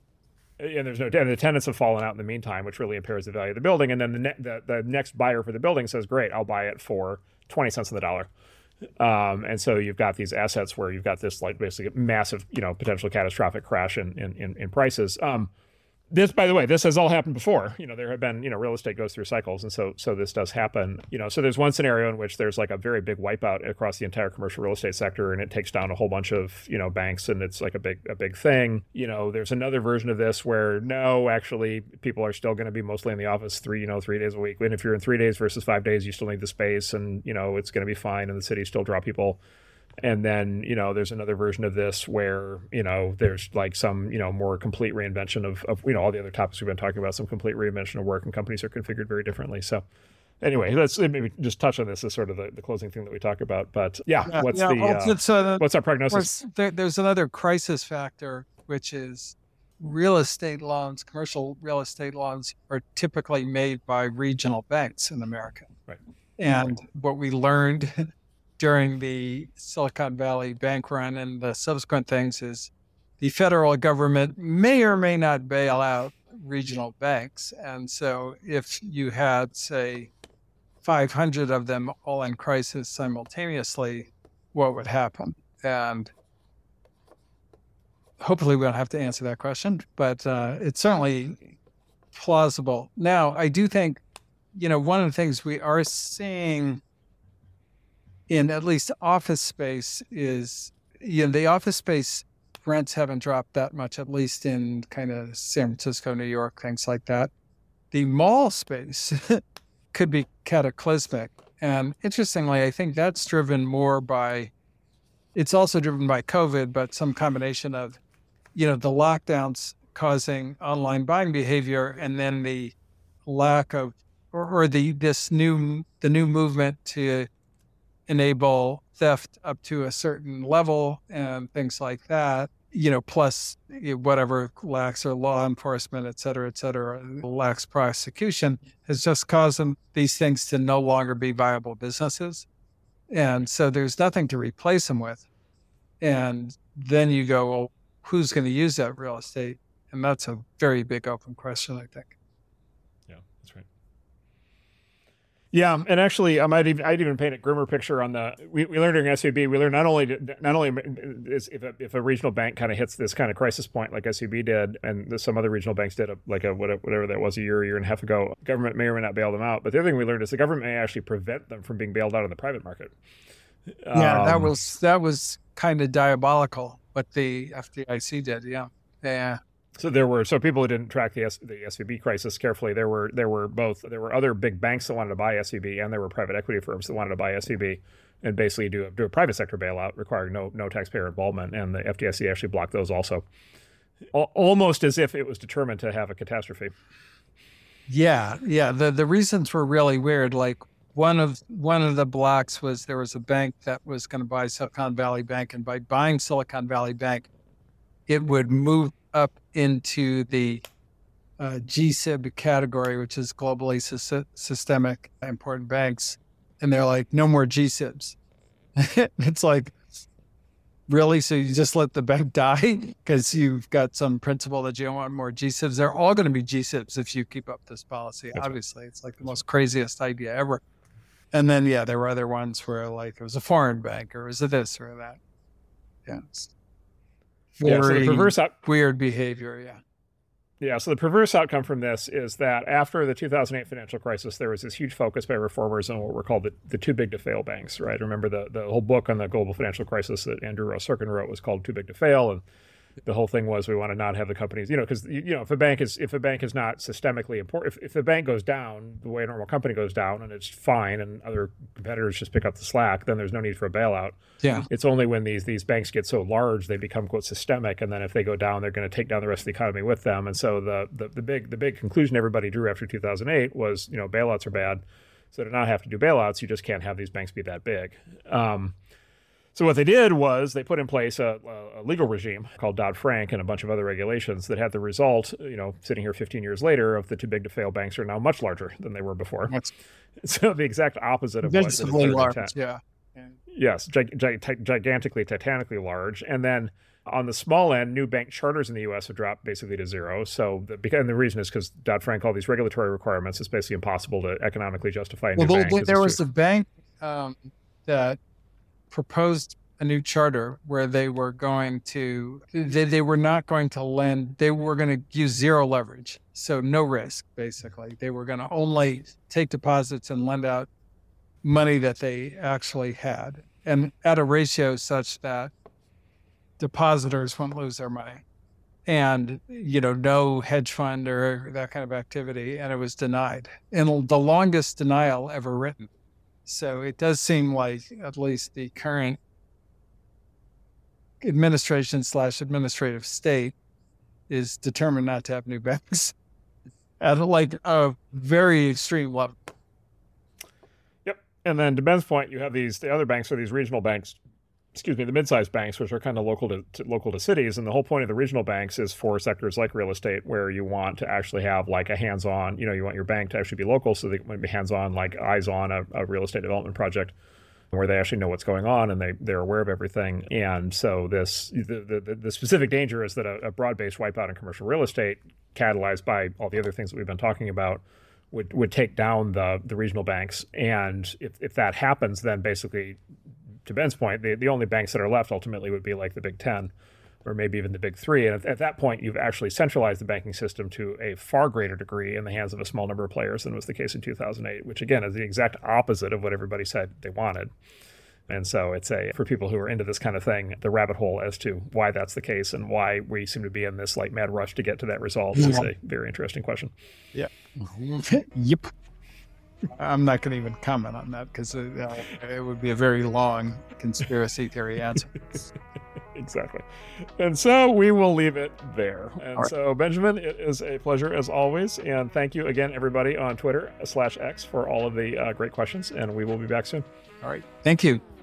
And there's no and the tenants have fallen out in the meantime, which really impairs the value of the building. And then the, ne- the the next buyer for the building says, "Great, I'll buy it for twenty cents on the dollar." Um, and so you've got these assets where you've got this like basically massive, you know, potential catastrophic crash in in, in, in prices. Um, This, by the way, this has all happened before. You know, there have been, you know, real estate goes through cycles. And so, so this does happen, you know, so there's one scenario in which there's like a very big wipeout across the entire commercial real estate sector, and it takes down a whole bunch of, you know, banks, and it's like a big, a big thing. You know, there's another version of this where no, actually people are still going to be mostly in the office three, you know, three days a week. And if you're in three days versus five days, you still need the space, and, you know, it's going to be fine, and the city still draw people. And then, you know, there's another version of this where, you know, there's like some, you know, more complete reinvention of, of, you know, all the other topics we've been talking about, some complete reinvention of work, and companies are configured very differently. So anyway, let's maybe just touch on this as sort of the, the closing thing that we talk about. But yeah, yeah what's yeah, the, uh, uh, what's our prognosis? There, there's another crisis factor, which is real estate loans. Commercial real estate loans are typically made by regional banks in America. Right. And what we learned during the Silicon Valley bank run and the subsequent things is the federal government may or may not bail out regional banks. And so if you had, say, five hundred of them all in crisis simultaneously, what would happen? And hopefully we don't have to answer that question, but uh, it's certainly plausible. Now, I do think, you know, one of the things we are seeing in at least office space is, you know, the office space rents haven't dropped that much, at least in kind of San Francisco, New York, things like that. The mall space could be cataclysmic. And interestingly, I think that's driven more by, it's also driven by COVID, but some combination of, you know, the lockdowns causing online buying behavior, and then the lack of, or, or the, this new, the new movement to enable theft up to a certain level and things like that, you know, plus whatever lax or law enforcement, et cetera, et cetera, lax prosecution has just caused them, these things to no longer be viable businesses. And so there's nothing to replace them with. And then you go, well, who's going to use that real estate? And that's a very big open question, I think. Yeah, that's right. Yeah, and actually, I might even I'd even paint a grimmer picture on the. We, we learned during S V B. We learned not only not only is if a, if a regional bank kind of hits this kind of crisis point like S V B did, and some other regional banks did, a, like a whatever that was a year, a year and a half ago, government may or may not bail them out. But the other thing we learned is the government may actually prevent them from being bailed out in the private market. Yeah, um, that was that was kind of diabolical what the F D I C did. Yeah, yeah. So there were so people who didn't track the S, the S V B crisis carefully. There were there were both there were other big banks that wanted to buy S V B, and there were private equity firms that wanted to buy S V B, and basically do a, do a private sector bailout requiring no no taxpayer involvement. And the F D I C actually blocked those also, almost as if it was determined to have a catastrophe. Yeah, yeah. The the reasons were really weird. Like one of one of the blocks was there was a bank that was going to buy Silicon Valley Bank, and by buying Silicon Valley Bank, it would move up into the uh, G S I B category, which is globally sy- systemic important banks. And they're like, no more G S I Bs. It's like, really? So you just let the bank die because you've got some principle that you don't want more G S I Bs? They're all going to be G S I Bs if you keep up this policy. That's Obviously, right. It's like the most craziest idea ever. And then, yeah, there were other ones where like it was a foreign bank or was it this or that. Yeah. Yeah, so the perverse out- weird behavior, yeah. Yeah, so the perverse outcome from this is that after the two thousand eight financial crisis, there was this huge focus by reformers on what were called the, the too big to fail banks, right? Remember the, the whole book on the global financial crisis that Andrew Ross Sorkin wrote was called Too Big to Fail, and the whole thing was we want to not have the companies, you know, because you know if a bank is if a bank is not systemically important, if if the bank goes down the way a normal company goes down and it's fine and other competitors just pick up the slack, then there's no need for a bailout. Yeah, it's only when these these banks get so large they become quote systemic, and then if they go down, they're going to take down the rest of the economy with them. And so the the, the big the big conclusion everybody drew after two thousand eight was, you know, bailouts are bad, so to not have to do bailouts, you just can't have these banks be that big. Um, So what they did was they put in place a, a legal regime called Dodd-Frank and a bunch of other regulations that had the result, you know, sitting here fifteen years later, of the too big to fail banks are now much larger than they were before. That's, so the exact opposite of what large, yeah. yeah. Yes, gig, gig, gigantically, titanically large. And then on the small end, new bank charters in the U S have dropped basically to zero. So the, and the reason is because Dodd-Frank, all these regulatory requirements, it's basically impossible to economically justify a new well, bank. There was a bank um, that proposed a new charter where they were going to, they, they were not going to lend, they were going to use zero leverage. So no risk, basically. They were going to only take deposits and lend out money that they actually had, and at a ratio such that depositors wouldn't lose their money. And, you know, no hedge fund or that kind of activity. And it was denied, and the longest denial ever written. So it does seem like at least the current administration slash administrative state is determined not to have new banks at like a very extreme level. Yep. And then to Ben's point, you have these, the other banks are these regional banks, excuse me, the mid-sized banks, which are kind of local to, to local to cities. And the whole point of the regional banks is for sectors like real estate, where you want to actually have like a hands-on, you know, you want your bank to actually be local, so they can be hands-on, like eyes on a, a real estate development project where they actually know what's going on and they, they're aware of everything. And so this, the, the, the specific danger is that a, a broad-based wipeout in commercial real estate, catalyzed by all the other things that we've been talking about, would, would take down the, the regional banks. And if, if that happens, then basically, to Ben's point, the, the only banks that are left ultimately would be like the Big Ten or maybe even the Big Three. And at, at that point, you've actually centralized the banking system to a far greater degree in the hands of a small number of players than was the case in two thousand eight, which again is the exact opposite of what everybody said they wanted. And so it's a, for people who are into this kind of thing, the rabbit hole as to why that's the case and why we seem to be in this like mad rush to get to that result is a very interesting question. Yeah. Yep. I'm not going to even comment on that because it, uh, it would be a very long conspiracy theory answer. Exactly. And so we will leave it there. And right. So, Benjamin, it is a pleasure as always. And thank you again, everybody on Twitter slash X for all of the uh, great questions. And we will be back soon. All right. Thank you.